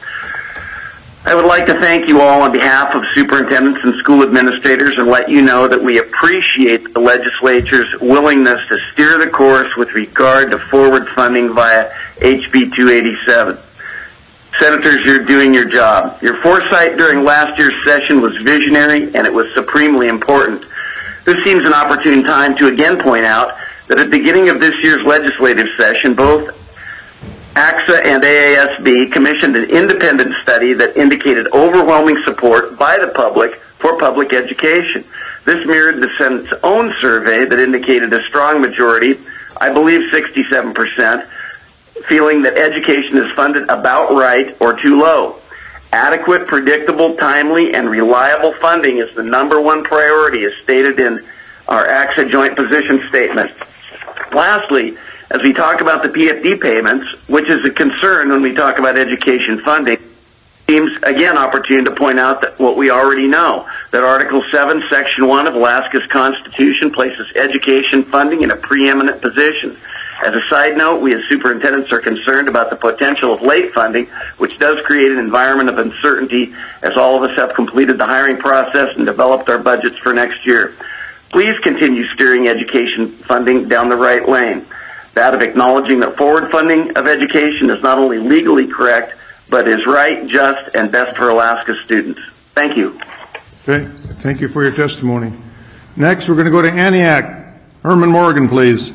I would like to thank you all on behalf of superintendents and school administrators and let you know that we appreciate the legislature's willingness to steer the course with regard to forward funding via H B two eighty-seven. Senators, you're doing your job. Your foresight during last year's session was visionary and it was supremely important. This seems an opportune time to again point out that at the beginning of this year's legislative session, both A C S A and A A S B commissioned an independent study that indicated overwhelming support by the public for public education. This mirrored the Senate's own survey that indicated a strong majority, I believe sixty-seven percent, feeling that education is funded about right or too low. Adequate, predictable, timely, and reliable funding is the number one priority as stated in our A C S A joint position statement. Lastly, as we talk about the P F D payments, which is a concern when we talk about education funding, it seems again opportune to point out that what we already know, that Article seven, Section one of Alaska's Constitution places education funding in a preeminent position. As a side note, we as superintendents are concerned about the potential of late funding, which does create an environment of uncertainty as all of us have completed the hiring process and developed our budgets for next year. Please continue steering education funding down the right lane. That of acknowledging that forward funding of education is not only legally correct, but is right, just, and best for Alaska students. Thank you. Okay, thank you for your testimony. Next, we're going to go to Antioch. Herman Morgan, please.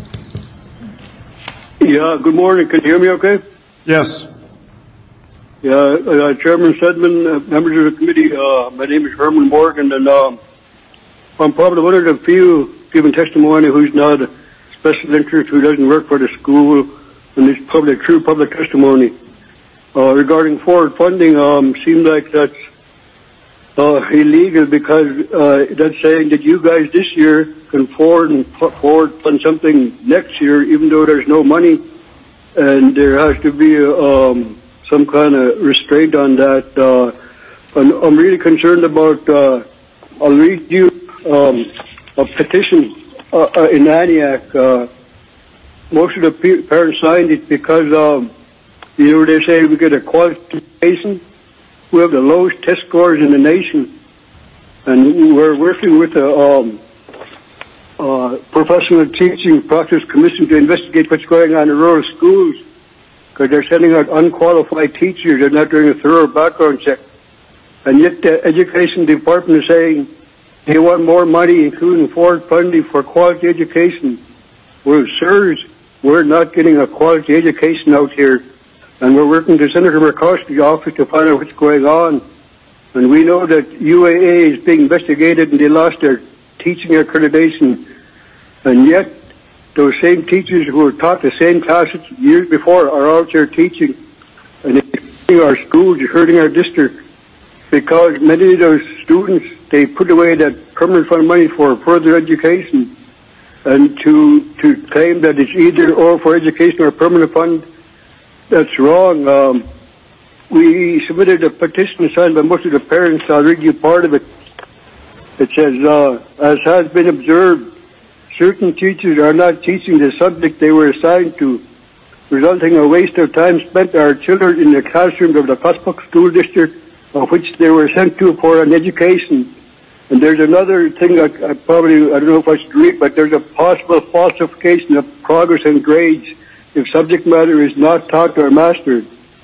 Yeah, good morning. Can you hear me okay? Yes. Yeah, uh, Chairman Sedman, uh, members of the committee, uh, my name is Herman Morgan, and um, I'm probably one of the few giving testimony who's not a special interest, who doesn't work for the school, and it's public, true public testimony. Uh, regarding forward funding, um, seems like that's uh, illegal because uh, that's saying that you guys this year can forward and forward fund something next year, even though there's no money, and there has to be um, some kind of restraint on that. Uh, and I'm really concerned about. Uh, I'll read you um, a petition uh, uh, in Antioch. Uh, most of the pe- parents signed it because um, you know they say we get a qualification. We have the lowest test scores in the nation, and we're working with a um, uh, professional teaching practice commission to investigate what's going on in rural schools because they're sending out unqualified teachers. They're not doing a thorough background check. And yet the education department is saying They want more money, including forward funding for quality education. Well, sirs, we're not getting a quality education out here, and we're working to Senator Murkowski's office to find out what's going on. And we know that U A A is being investigated and they lost their teaching accreditation. And yet, those same teachers who were taught the same classes years before are out there teaching. And it's hurting our schools, it's hurting our district, because many of those students, they put away that permanent fund money for further education. And to to claim that it's either or for education or permanent fund, that's wrong. Um, we submitted a petition signed by most of the parents. I'll read you part of it. It says, uh, as has been observed, certain teachers are not teaching the subject they were assigned to, resulting in a waste of time spent by our children in the classrooms of the Cuspok School District, of which they were sent to for an education. And there's another thing I, I probably, I don't know if I should read, but there's a possible falsification of progress and grades if subject matter is not taught or mastered.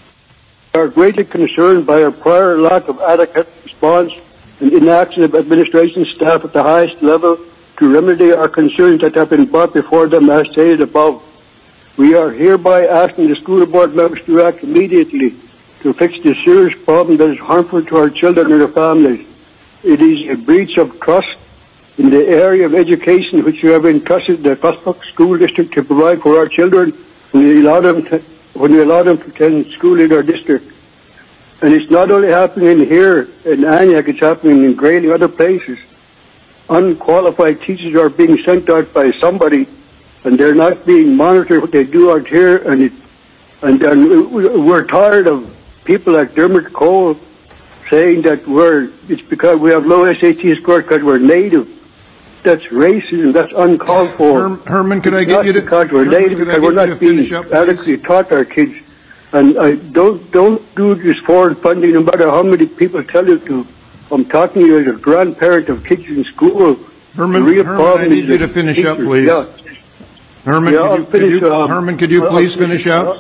We are greatly concerned by our prior lack of adequate response and inaction of administration staff at the highest level to remedy our concerns that have been brought before them as stated above. We are hereby asking the school board members to act immediately to fix this serious problem that is harmful to our children and their families. It is a breach of trust in the area of education which we have entrusted the Cuspok School District to provide for our children when we allow them to, when we allow them to attend school in our district. And it's not only happening here in Aniak, it's happening in Grayling and other places. Unqualified teachers are being sent out by somebody, and they're not being monitored what they do out here. And it, and, and we're tired of people like Dermot Cole saying that we're it's because we have low S A T scores because we're native. That's racism. That's uncalled for. Herm, Herman, could it's I get you to because we're Herman, native could I because we're get you not to being finish up, please? adequately taught our kids. And I don't don't do this forward funding, no matter how many people tell you to. I'm talking to you as a grandparent of kids in school. Herman, The real Herman, problem I need is you the to finish up, teachers. please. Yeah. Herman, Yeah, could I'll you, could finish, you, um, Herman, could you I'll please finish, finish up?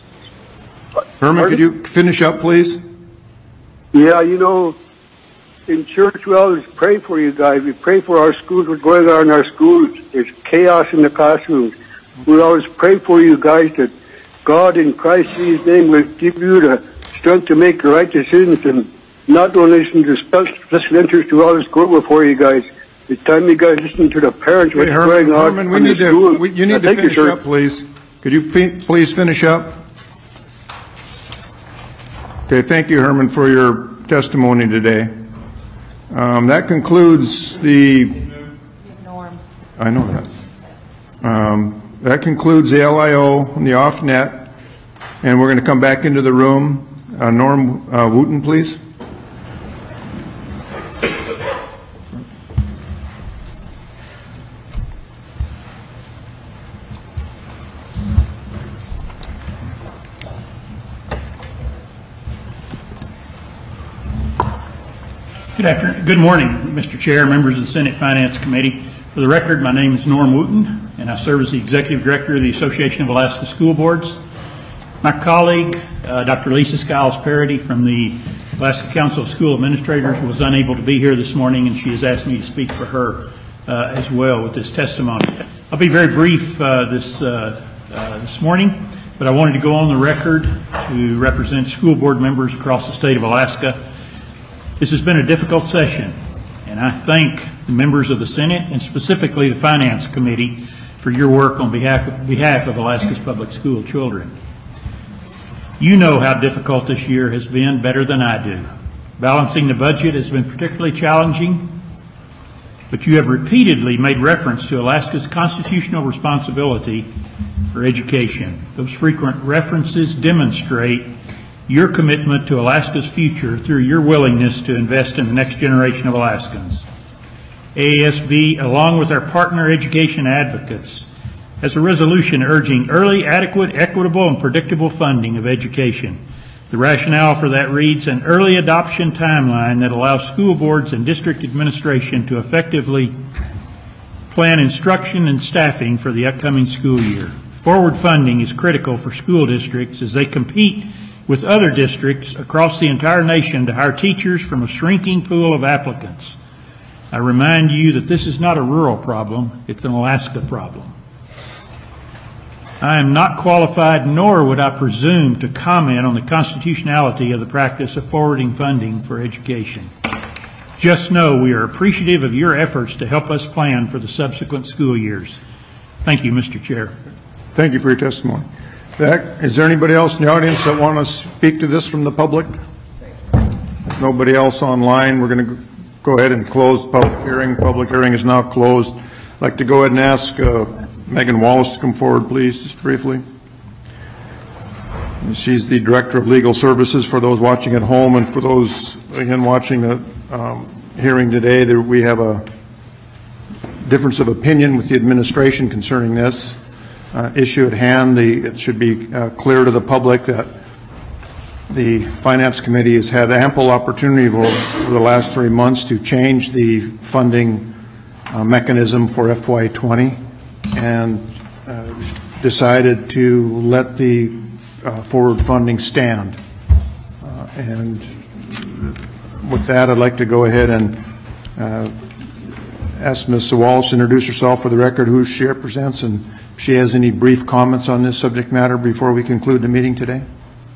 uh, Herman, could pardon? you finish up, please? Yeah, you know, in church we always pray for you guys. We pray for our schools, what's going on in our schools. There's chaos in the classrooms. We always pray for you guys that God in Christ Jesus' name will give you the strength to make the right decisions and not only listen to special interest to always go before you guys. It's time you guys listen to the parents, what's Hey, Herman, going on Herman, we in the need to, school. we- you Uh, need to thank finish sir. up, please. Could you fi- please finish up? Okay, thank you, Herman, for your testimony today. Um, That concludes the... Norm. I know that. Um, That concludes the L I O and the off-net, and we're going to come back into the room. Uh, Norm uh, Wooten, please. Good afternoon. Good morning, Mister Chair, members of the Senate Finance Committee. For the record, my name is Norm Wooten, and I serve as the Executive Director of the Association of Alaska School Boards. My colleague, uh, Doctor Lisa Skiles-Parody from the Alaska Council of School Administrators, was unable to be here this morning, and she has asked me to speak for her uh, as well with this testimony. I'll be very brief uh, this, uh, uh, this morning, but I wanted to go on the record to represent school board members across the state of Alaska. This has been a difficult session, and I thank the members of the Senate and specifically the Finance Committee for your work on behalf of, behalf of Alaska's public school children. You know how difficult this year has been better than I do. Balancing the budget has been particularly challenging, but you have repeatedly made reference to Alaska's constitutional responsibility for education. Those frequent references demonstrate your commitment to Alaska's future through your willingness to invest in the next generation of Alaskans. A A S B, along with our partner education advocates, has a resolution urging early, adequate, equitable, and predictable funding of education. The rationale for that reads, an early adoption timeline that allows school boards and district administration to effectively plan instruction and staffing for the upcoming school year. Forward funding is critical for school districts as they compete with other districts across the entire nation to hire teachers from a shrinking pool of applicants. I remind you that this is not a rural problem, it's an Alaska problem. I am not qualified, nor would I presume to comment on the constitutionality of the practice of forwarding funding for education. Just know we are appreciative of your efforts to help us plan for the subsequent school years. Thank you, Mister Chair. Thank you for your testimony. That, is there anybody else in the audience that want to speak to this from the public? If nobody else online, we're going to go ahead and close the public hearing. Public hearing is now closed. I'd like to go ahead and ask uh, Megan Wallace to come forward, please, just briefly. She's the Director of Legal Services for those watching at home, and for those, again, watching the um, hearing today, there, we have a difference of opinion with the administration concerning this uh, issue at hand. The, it should be uh, clear to the public that the Finance Committee has had ample opportunity over, over the last three months to change the funding uh, mechanism for F Y twenty, and uh, decided to let the uh, forward funding stand. Uh, and with that, I'd like to go ahead and uh, ask Miz Wallace to introduce herself for the record, who she represents, and if she has any brief comments on this subject matter before we conclude the meeting today.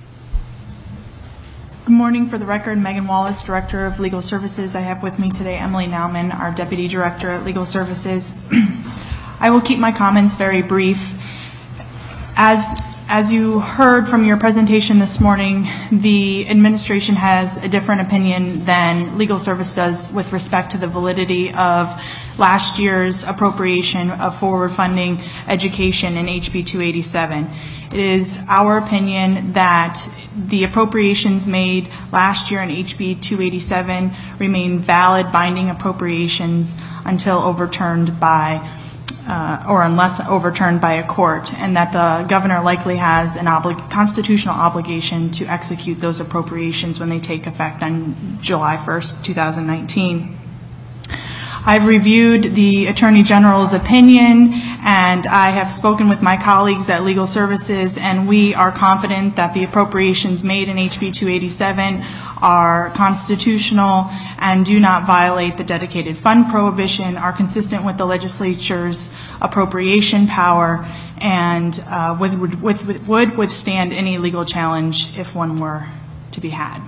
Good morning. For the record, Megan Wallace, Director of Legal Services. I have with me today Emily Nauman, our Deputy Director at Legal Services. I will keep my comments very brief. As As you heard from your presentation this morning, the administration has a different opinion than Legal Service does with respect to the validity of last year's appropriation of forward funding education in H B two eighty-seven. It is our opinion that the appropriations made last year in H B two eighty-seven remain valid binding appropriations until overturned by Uh, or unless overturned by a court, and that the governor likely has an obli- constitutional obligation to execute those appropriations when they take effect on July first, two thousand nineteen. I've reviewed the Attorney General's opinion, and I have spoken with my colleagues at Legal Services, and we are confident that the appropriations made in H B two eighty-seven are constitutional and do not violate the dedicated fund prohibition, are consistent with the legislature's appropriation power, and uh, would, would, would, would withstand any legal challenge if one were to be had.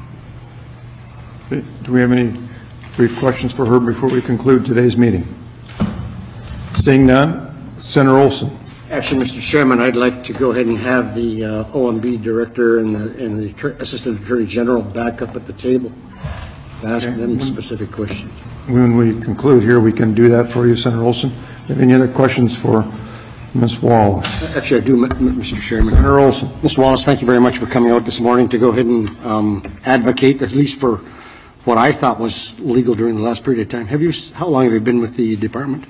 Do we have any brief questions for her before we conclude today's meeting? Seeing none, Senator Olson. Actually, Mister Chairman, I'd like to go ahead and have the uh, O M B Director and the, and the Assistant Attorney General back up at the table to ask okay. them specific questions. When we conclude here, we can do that for you, Senator Olson. Do you have any other questions for Miz Wallace? Actually, I do, Mister Chairman. Senator Olson. Miz Wallace, thank you very much for coming out this morning to go ahead and um, advocate, at least for what I thought was legal during the last period of time. Have you? How long have you been with the department?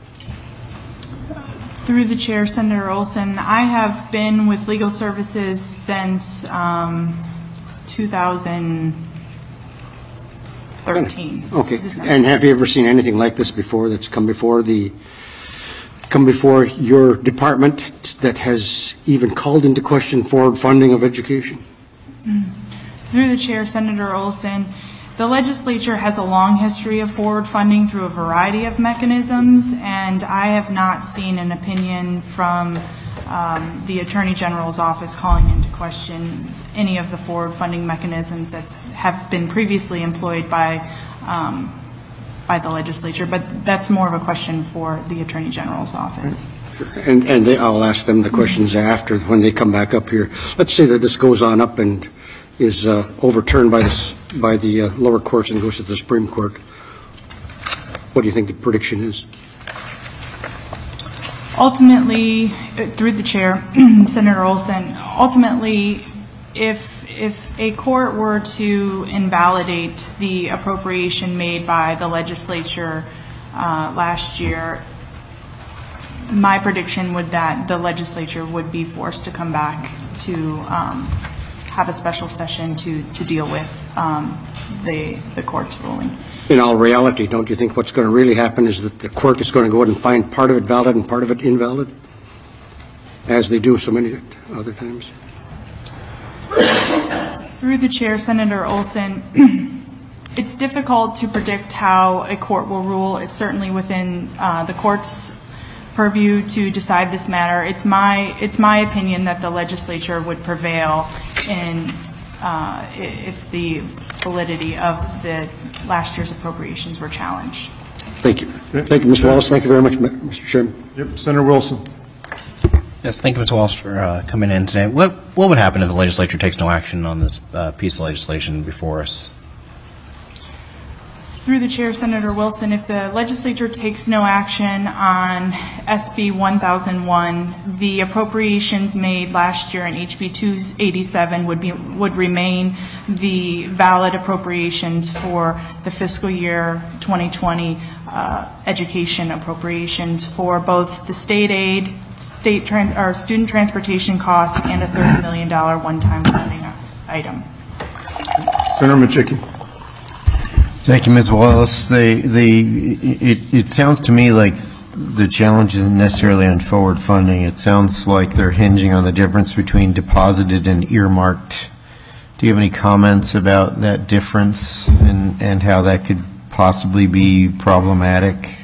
Through the chair, Senator Olson, I have been with Legal Services since um, two thousand thirteen. Okay. December. And have you ever seen anything like this before that's come before the come before your department that has even called into question forward funding of education? Through the chair, Senator Olson, the legislature has a long history of forward funding through a variety of mechanisms, and I have not seen an opinion from um, the Attorney General's office calling into question any of the forward funding mechanisms that have been previously employed by um, by the legislature. But that's more of a question for the Attorney General's office. And, and they, I'll ask them the questions after when they come back up here. Let's say that this goes on up and is uh, overturned by, this, by the uh, lower courts and goes to the Supreme Court. What do you think the prediction is? Ultimately, through the chair, Senator Olson, ultimately, if if a court were to invalidate the appropriation made by the legislature uh, last year, my prediction would that the legislature would be forced to come back to um, have a special session to, to deal with um, the, the court's ruling. In all reality, don't you think what's going to really happen is that the court is going to go ahead and find part of it valid and part of it invalid, as they do so many other times? Through the chair, Senator Olson, it's difficult to predict how a court will rule. It's certainly within uh, the court's purview to decide this matter. It's my it's my opinion that the legislature would prevail in uh, if the validity of the last year's appropriations were challenged. Thank you. Thank you, Mister Wallace. Thank you very much, Mister Chairman. Yep, Senator Wilson. Yes, thank you, Mister Wallace, for uh, coming in today. What what would happen if the legislature takes no action on this uh, piece of legislation before us? Through the chair, Senator Wilson, if the legislature takes no action on S B one thousand one, the appropriations made last year in H B two eighty-seven would be would remain the valid appropriations for the fiscal year twenty twenty uh, education appropriations for both the state aid, state trans, or student transportation costs, and a thirty million dollars one-time funding item. Senator Machicki. Thank you, Miz Wallace. The, the, it, it sounds to me like the challenge isn't necessarily on forward funding. It sounds like they're hinging on the difference between deposited and earmarked. Do you have any comments about that difference and, and how that could possibly be problematic?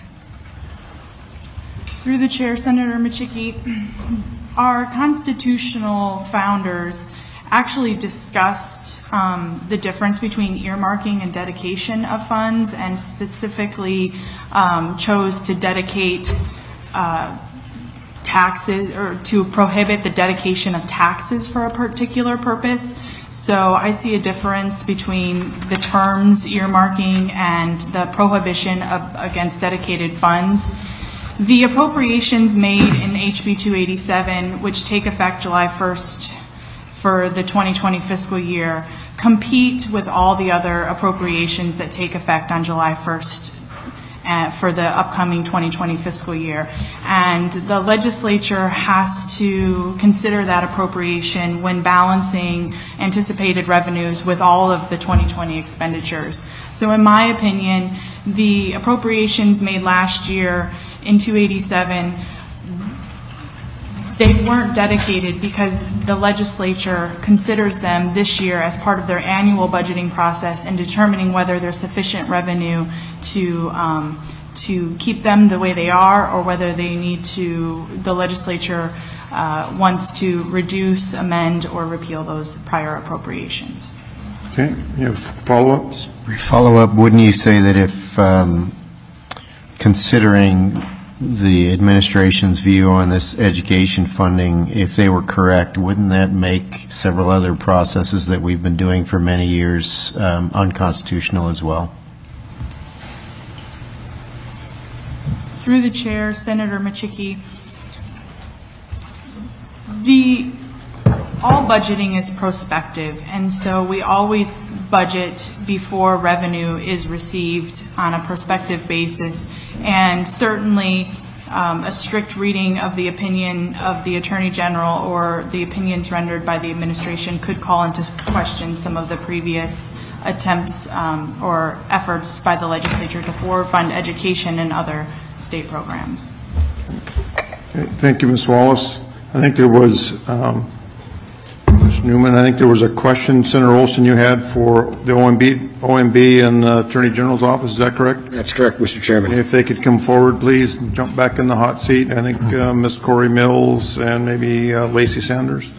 Through the chair, Senator Machicki, our constitutional founders actually discussed um, the difference between earmarking and dedication of funds, and specifically um, chose to dedicate uh, taxes, or to prohibit the dedication of taxes for a particular purpose. So I see a difference between the terms earmarking and the prohibition of, against dedicated funds. The appropriations made in H B two eighty-seven, which take effect July first for the twenty twenty fiscal year, compete with all the other appropriations that take effect on July first uh, for the upcoming twenty twenty fiscal year. And the legislature has to consider that appropriation when balancing anticipated revenues with all of the twenty twenty expenditures. So in my opinion, the appropriations made last year in two eighty-seven, they weren't dedicated because the legislature considers them this year as part of their annual budgeting process and determining whether there's sufficient revenue to um, to keep them the way they are, or whether they need to, the legislature uh, wants to reduce, amend, or repeal those prior appropriations. Okay, you have follow-up? Follow-up, wouldn't you say that if um, considering the administration's view on this education funding, if they were correct, wouldn't that make several other processes that we've been doing for many years um, unconstitutional as well? Through the chair, Senator Machicki, the all budgeting is prospective, and so we always budget before revenue is received on a prospective basis. And certainly um, a strict reading of the opinion of the Attorney General or the opinions rendered by the administration could call into question some of the previous attempts um, or efforts by the legislature to forward fund education and other state programs. Okay, thank you, Miz Wallace. I think there was, um, Miz Newman, I think there was a question, Senator Olson, you had for the O M B, O M B and the Attorney General's office. Is that correct? That's correct, Mister Chairman. If they could come forward, please, and jump back in the hot seat. I think uh, Miz Corey Mills and maybe uh, Lacey Sanders.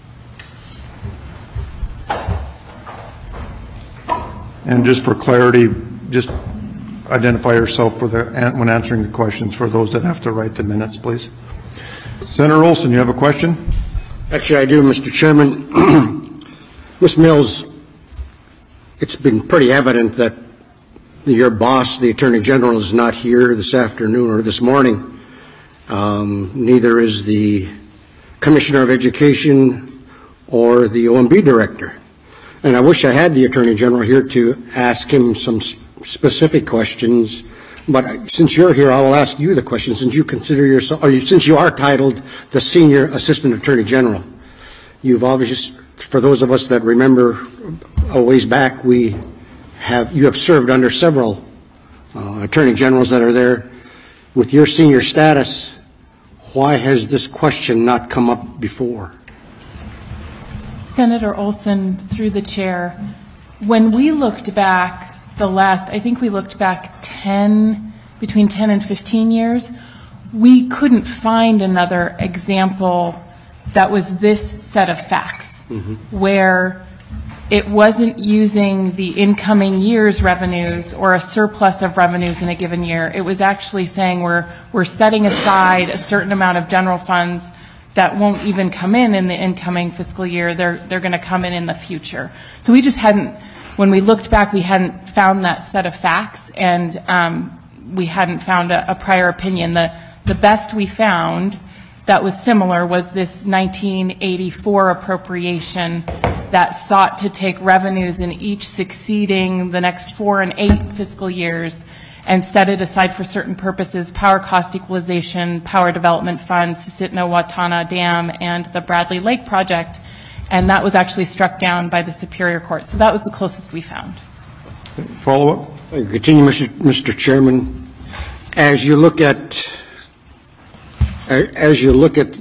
And just for clarity, just identify yourself for the, when answering the questions for those that have to write the minutes, please. Senator Olson, you have a question? Actually, I do, Mister Chairman. Miz Mills, it's been pretty evident that your boss, the Attorney General, is not here this afternoon or this morning. Um, neither is the Commissioner of Education or the O M B Director. And I wish I had the Attorney General here to ask him some sp- specific questions. But since you're here, I will ask you the question, since you consider yourself, or you, since you are titled the Senior Assistant Attorney General. You've obviously, for those of us that remember a ways back, we have, you have served under several uh, Attorney Generals that are there. With your senior status, why has this question not come up before? Senator Olson, through the chair, when we looked back the last, I think we looked back ten, between ten and fifteen years, we couldn't find another example that was this set of facts, mm-hmm. where it wasn't using the incoming year's revenues or a surplus of revenues in a given year. It was actually saying we're we're setting aside a certain amount of general funds that won't even come in in the incoming fiscal year. They're they're going to come in in the future. So we just hadn't, when we looked back, we hadn't found that set of facts, and um, we hadn't found a, a prior opinion. The the best we found that was similar was this nineteen eighty-four appropriation that sought to take revenues in each succeeding the next four and eight fiscal years and set it aside for certain purposes: power cost equalization, power development funds, Susitna-Watana Dam, and the Bradley Lake project. And that was actually struck down by the Superior Court. So that was the closest we found. Follow-up? Continue, Mister Mister Chairman. As you look at as you look at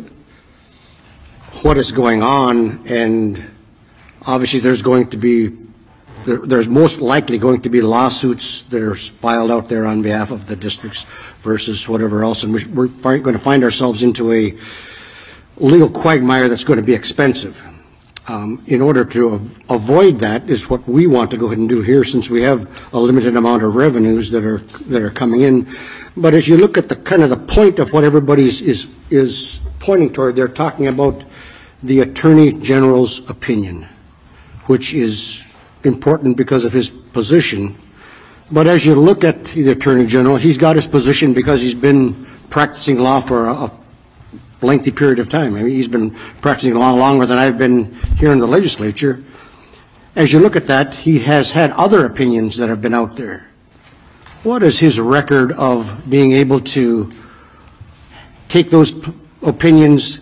what is going on, and obviously there's going to be there, there's most likely going to be lawsuits that are filed out there on behalf of the districts versus whatever else, and we're going to find ourselves into a legal quagmire that's going to be expensive. Um, in order to av- avoid that is what we want to go ahead and do here, since we have a limited amount of revenues that are that are coming in. But as you look at the kind of the point of what everybody's is is pointing toward, they're talking about the Attorney General's opinion, which is important because of his position. But as you look at the Attorney General, he's got his position because he's been practicing law for a, a lengthy period of time. I mean, he's been practicing law longer than I've been here in the legislature. As you look at that, he has had other opinions that have been out there. What is his record of being able to take those p- opinions,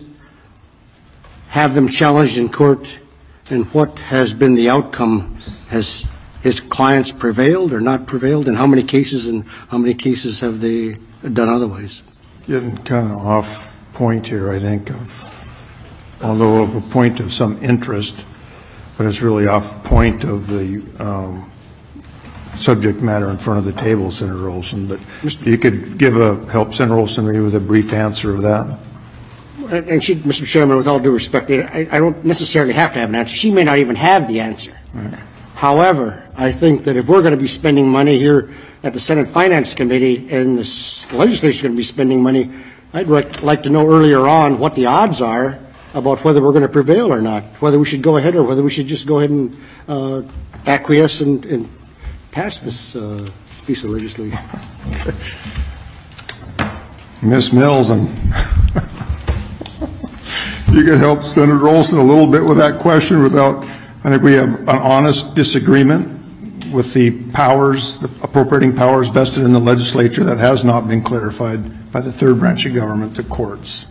have them challenged in court, and what has been the outcome? Has his clients prevailed or not prevailed, and how many cases and how many cases have they done otherwise? Getting kind of off point here, I think, of, although of a point of some interest, but it's really off point of the um, subject matter in front of the table, Senator Olson. But you could give a help Senator Olson with a brief answer of that. And she, Mister Chairman, with all due respect, I, I don't necessarily have to have an answer. She may not even have the answer. Right. However, I think that if we're going to be spending money here at the Senate Finance Committee and the legislature is going to be spending money, I'd like to know earlier on what the odds are about whether we're going to prevail or not, whether we should go ahead or whether we should just go ahead and uh, acquiesce and, and pass this uh, piece of legislation. Miz Mills, and you could help Senator Olson a little bit with that question without, I think we have an honest disagreement with the powers, the appropriating powers vested in the legislature that has not been clarified by the third branch of government, the courts.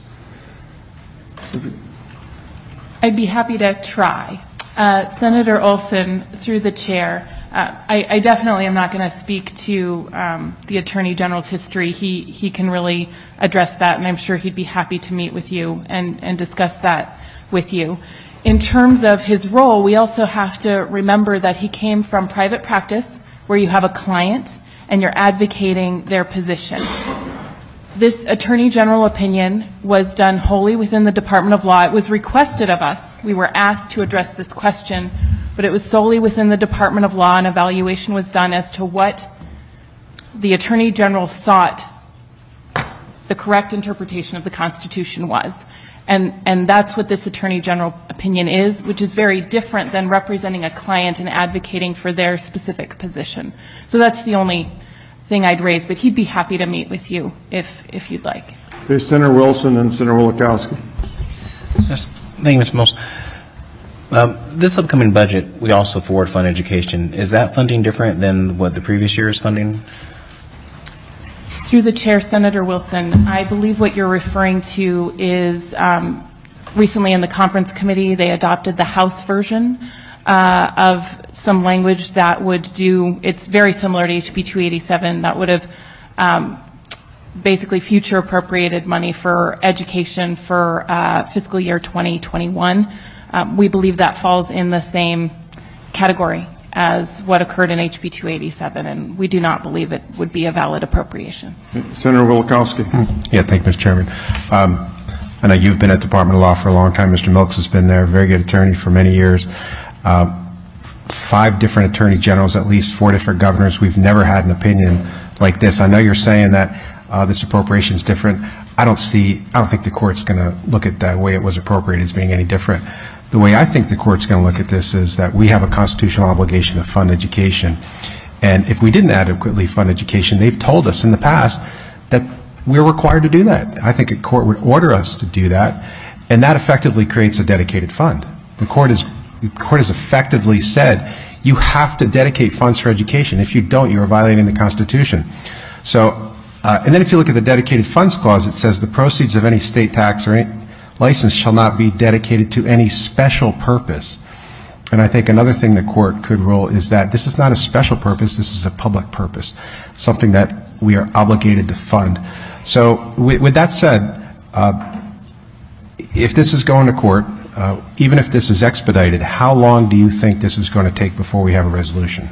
I'd be happy to try. Uh, Senator Olson, through the chair, uh, I, I definitely am not going to speak to um, the Attorney General's history. He he can really address that, and I'm sure he'd be happy to meet with you and, and discuss that with you. In terms of his role, we also have to remember that he came from private practice, where you have a client and you're advocating their position. This Attorney General opinion was done wholly within the Department of Law. It was requested of us. We were asked to address this question, but it was solely within the Department of Law. An evaluation was done as to what the Attorney General thought the correct interpretation of the Constitution was. And, and that's what this Attorney General opinion is, which is very different than representing a client and advocating for their specific position. So that's the only thing I'd raise, but he'd be happy to meet with you if if you'd like. Okay, Senator Wilson and Senator Wielechowski. Yes, thank you, Mister Mills. Um, this upcoming budget, we also forward fund education. Is that funding different than what the previous year's funding? Through the chair, Senator Wilson, I believe what you're referring to is um, recently in the conference committee, they adopted the House version uh, of some language that would do, it's very similar to H B two eighty-seven, that would have um, basically future appropriated money for education for uh, fiscal year twenty twenty-one. Um, we believe that falls in the same category as what occurred in H B two eighty-seven, and we do not believe it would be a valid appropriation. Senator Wielkowski. Yeah, thank you, Mister Chairman. Um, I know you've been at Department of Law for a long time. Mister Milks has been there, very good attorney for many years. Um, five different attorney generals, at least four different governors. We've never had an opinion like this. I know you're saying that uh, this appropriation is different. I don't see, I don't think the court's going to look at the way it was appropriated as being any different. The way I think the court's going to look at this is that we have a constitutional obligation to fund education. And if we didn't adequately fund education, they've told us in the past that we're required to do that. I think a court would order us to do that, and that effectively creates a dedicated fund. The court is The court has effectively said you have to dedicate funds for education. If you don't, you are violating the Constitution. So, uh, and then if you look at the dedicated funds clause, it says the proceeds of any state tax or any license shall not be dedicated to any special purpose. And I think another thing the court could rule is that this is not a special purpose, this is a public purpose, something that we are obligated to fund. So with, with that said, uh, if this is going to court, Uh, even if this is expedited, how long do you think this is going to take before we have a resolution?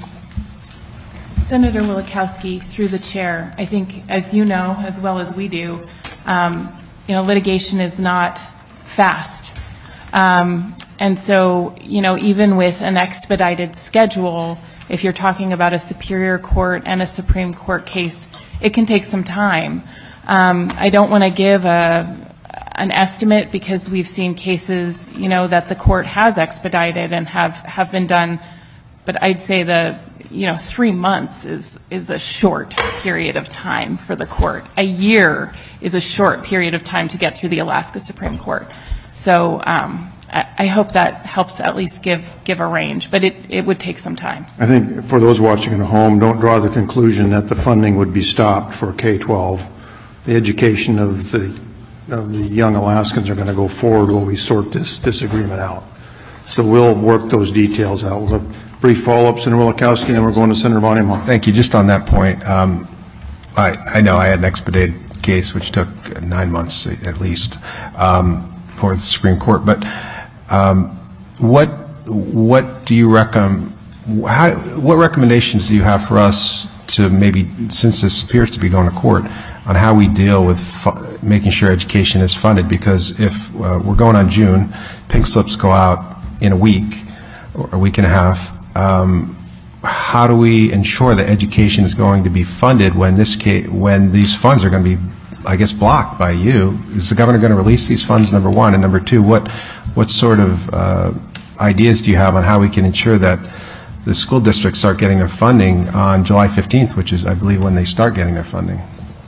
Senator Wielkowski, through the chair, I think, as you know, as well as we do, um, you know, litigation is not fast. Um, and so, you know, even with an expedited schedule, if you're talking about a Superior Court and a Supreme Court case, it can take some time. Um, I don't want to give a an estimate because we've seen cases, you know, that the court has expedited and have, have been done, but I'd say the, you know, three months is, is a short period of time for the court. A year is a short period of time to get through the Alaska Supreme Court. So um, I, I hope that helps at least give, give a range, but it, it would take some time. I think for those watching at home, don't draw the conclusion that the funding would be stopped for K twelve. The education of the of the young Alaskans are going to go forward while we sort this disagreement out. So we'll work those details out. We'll have brief follow-ups, Senator Wielkowski, and then we're going to Senator Von Imhoff. Thank you. Just on that point, um, I, I know I had an expedited case which took nine months at least um, for the Supreme Court, but um, what what do you recommend? How, what recommendations do you have for us to maybe, since this appears to be going to court, on how we deal with fu- making sure education is funded? Because if uh, we're going on June, pink slips go out in a week or a week and a half. Um, how do we ensure that education is going to be funded when this case, when these funds are going to be, I guess, blocked by you? Is the governor going to release these funds? Number one, and number two, what what sort of uh, ideas do you have on how we can ensure that the school districts start getting their funding on July fifteenth, which is, I believe, when they start getting their funding?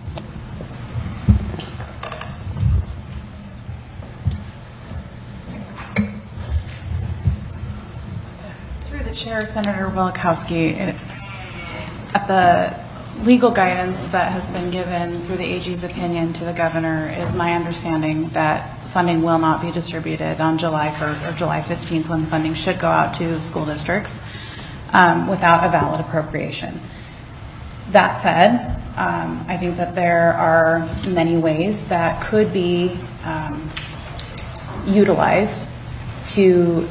Chair, Senator Wielkowski, it, at the legal guidance that has been given through the A G's opinion to the governor, is my understanding that funding will not be distributed on July first or July fifteenth, when funding should go out to school districts um, without a valid appropriation. That said, um, I think that there are many ways that could be um, utilized to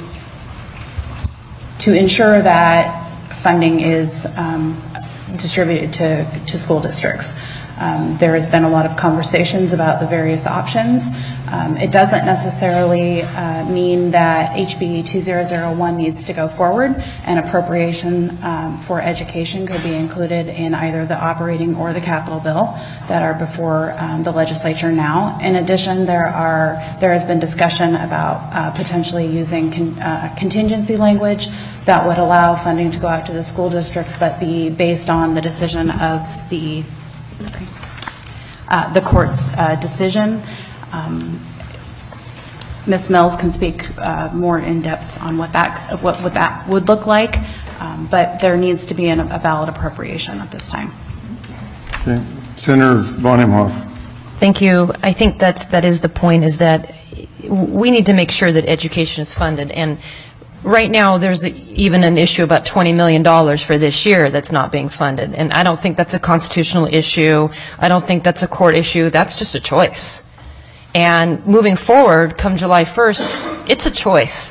to ensure that funding is um, distributed to, to school districts. Um, there has been a lot of conversations about the various options. Um, it doesn't necessarily uh, mean that H B two thousand one needs to go forward. An appropriation um, for education could be included in either the operating or the capital bill that are before um, the legislature now. In addition, there are there has been discussion about uh, potentially using con, uh, contingency language that would allow funding to go out to the school districts, but be based on the decision of the uh, the court's uh, decision. Um, Miz Mills can speak uh, more in depth on what that what, what that would look like, um, but there needs to be an, a valid appropriation at this time. Okay. Senator Von Imhoff. Thank you. I think that's that is the point, is that we need to make sure that education is funded. And right now, there's a, even an issue about twenty million dollars for this year that's not being funded. And I don't think that's a constitutional issue. I don't think that's a court issue. That's just a choice. And moving forward, come July first, it's a choice.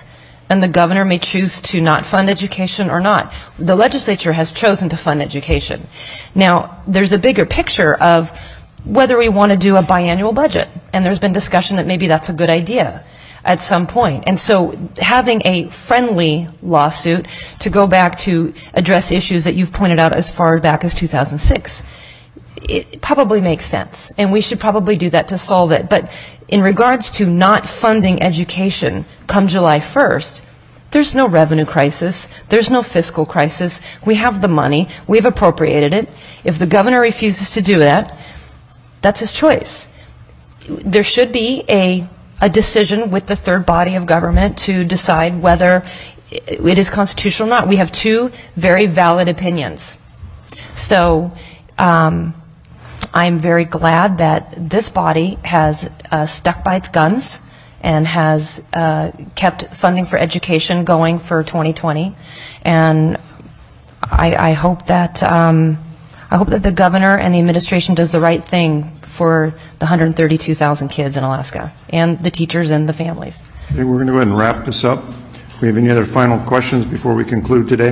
and the governor may choose to not fund education or not. The legislature has chosen to fund education. Now, there's a bigger picture of whether we want to do a biannual budget, and there's been discussion that maybe that's a good idea at some point. And so having a friendly lawsuit to go back to address issues that you've pointed out as far back as two thousand six, it probably makes sense, and we should probably do that to solve it. But in regards to not funding education come July first, there's no revenue crisis, there's no fiscal crisis, we have the money, we've appropriated it. If the governor refuses to do that, that's his choice. There should be a, a decision with the third body of government to decide whether it is constitutional or not. We have two very valid opinions. So, um, I'm very glad that this body has uh, stuck by its guns and has uh, kept funding for education going for twenty twenty. And I, I hope that um, I hope that the governor and the administration does the right thing for the one hundred thirty-two thousand kids in Alaska and the teachers and the families. Okay, we're going to go ahead and wrap this up. Do we have any other final questions before we conclude today?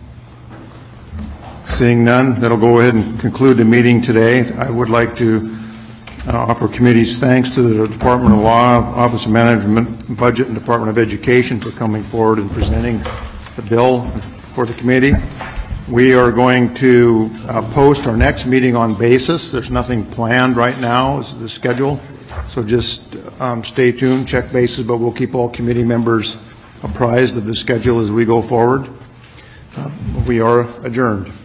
Seeing none, that'll go ahead and conclude the meeting today. I would like to uh, offer committee's thanks to the Department of Law, Office of Management, Budget, and Department of Education for coming forward and presenting the bill for the committee. We are going to uh, post our next meeting on basis. There's nothing planned right now as the schedule, so just um, stay tuned, check basis, but we'll keep all committee members apprised of the schedule as we go forward. Uh, we are adjourned.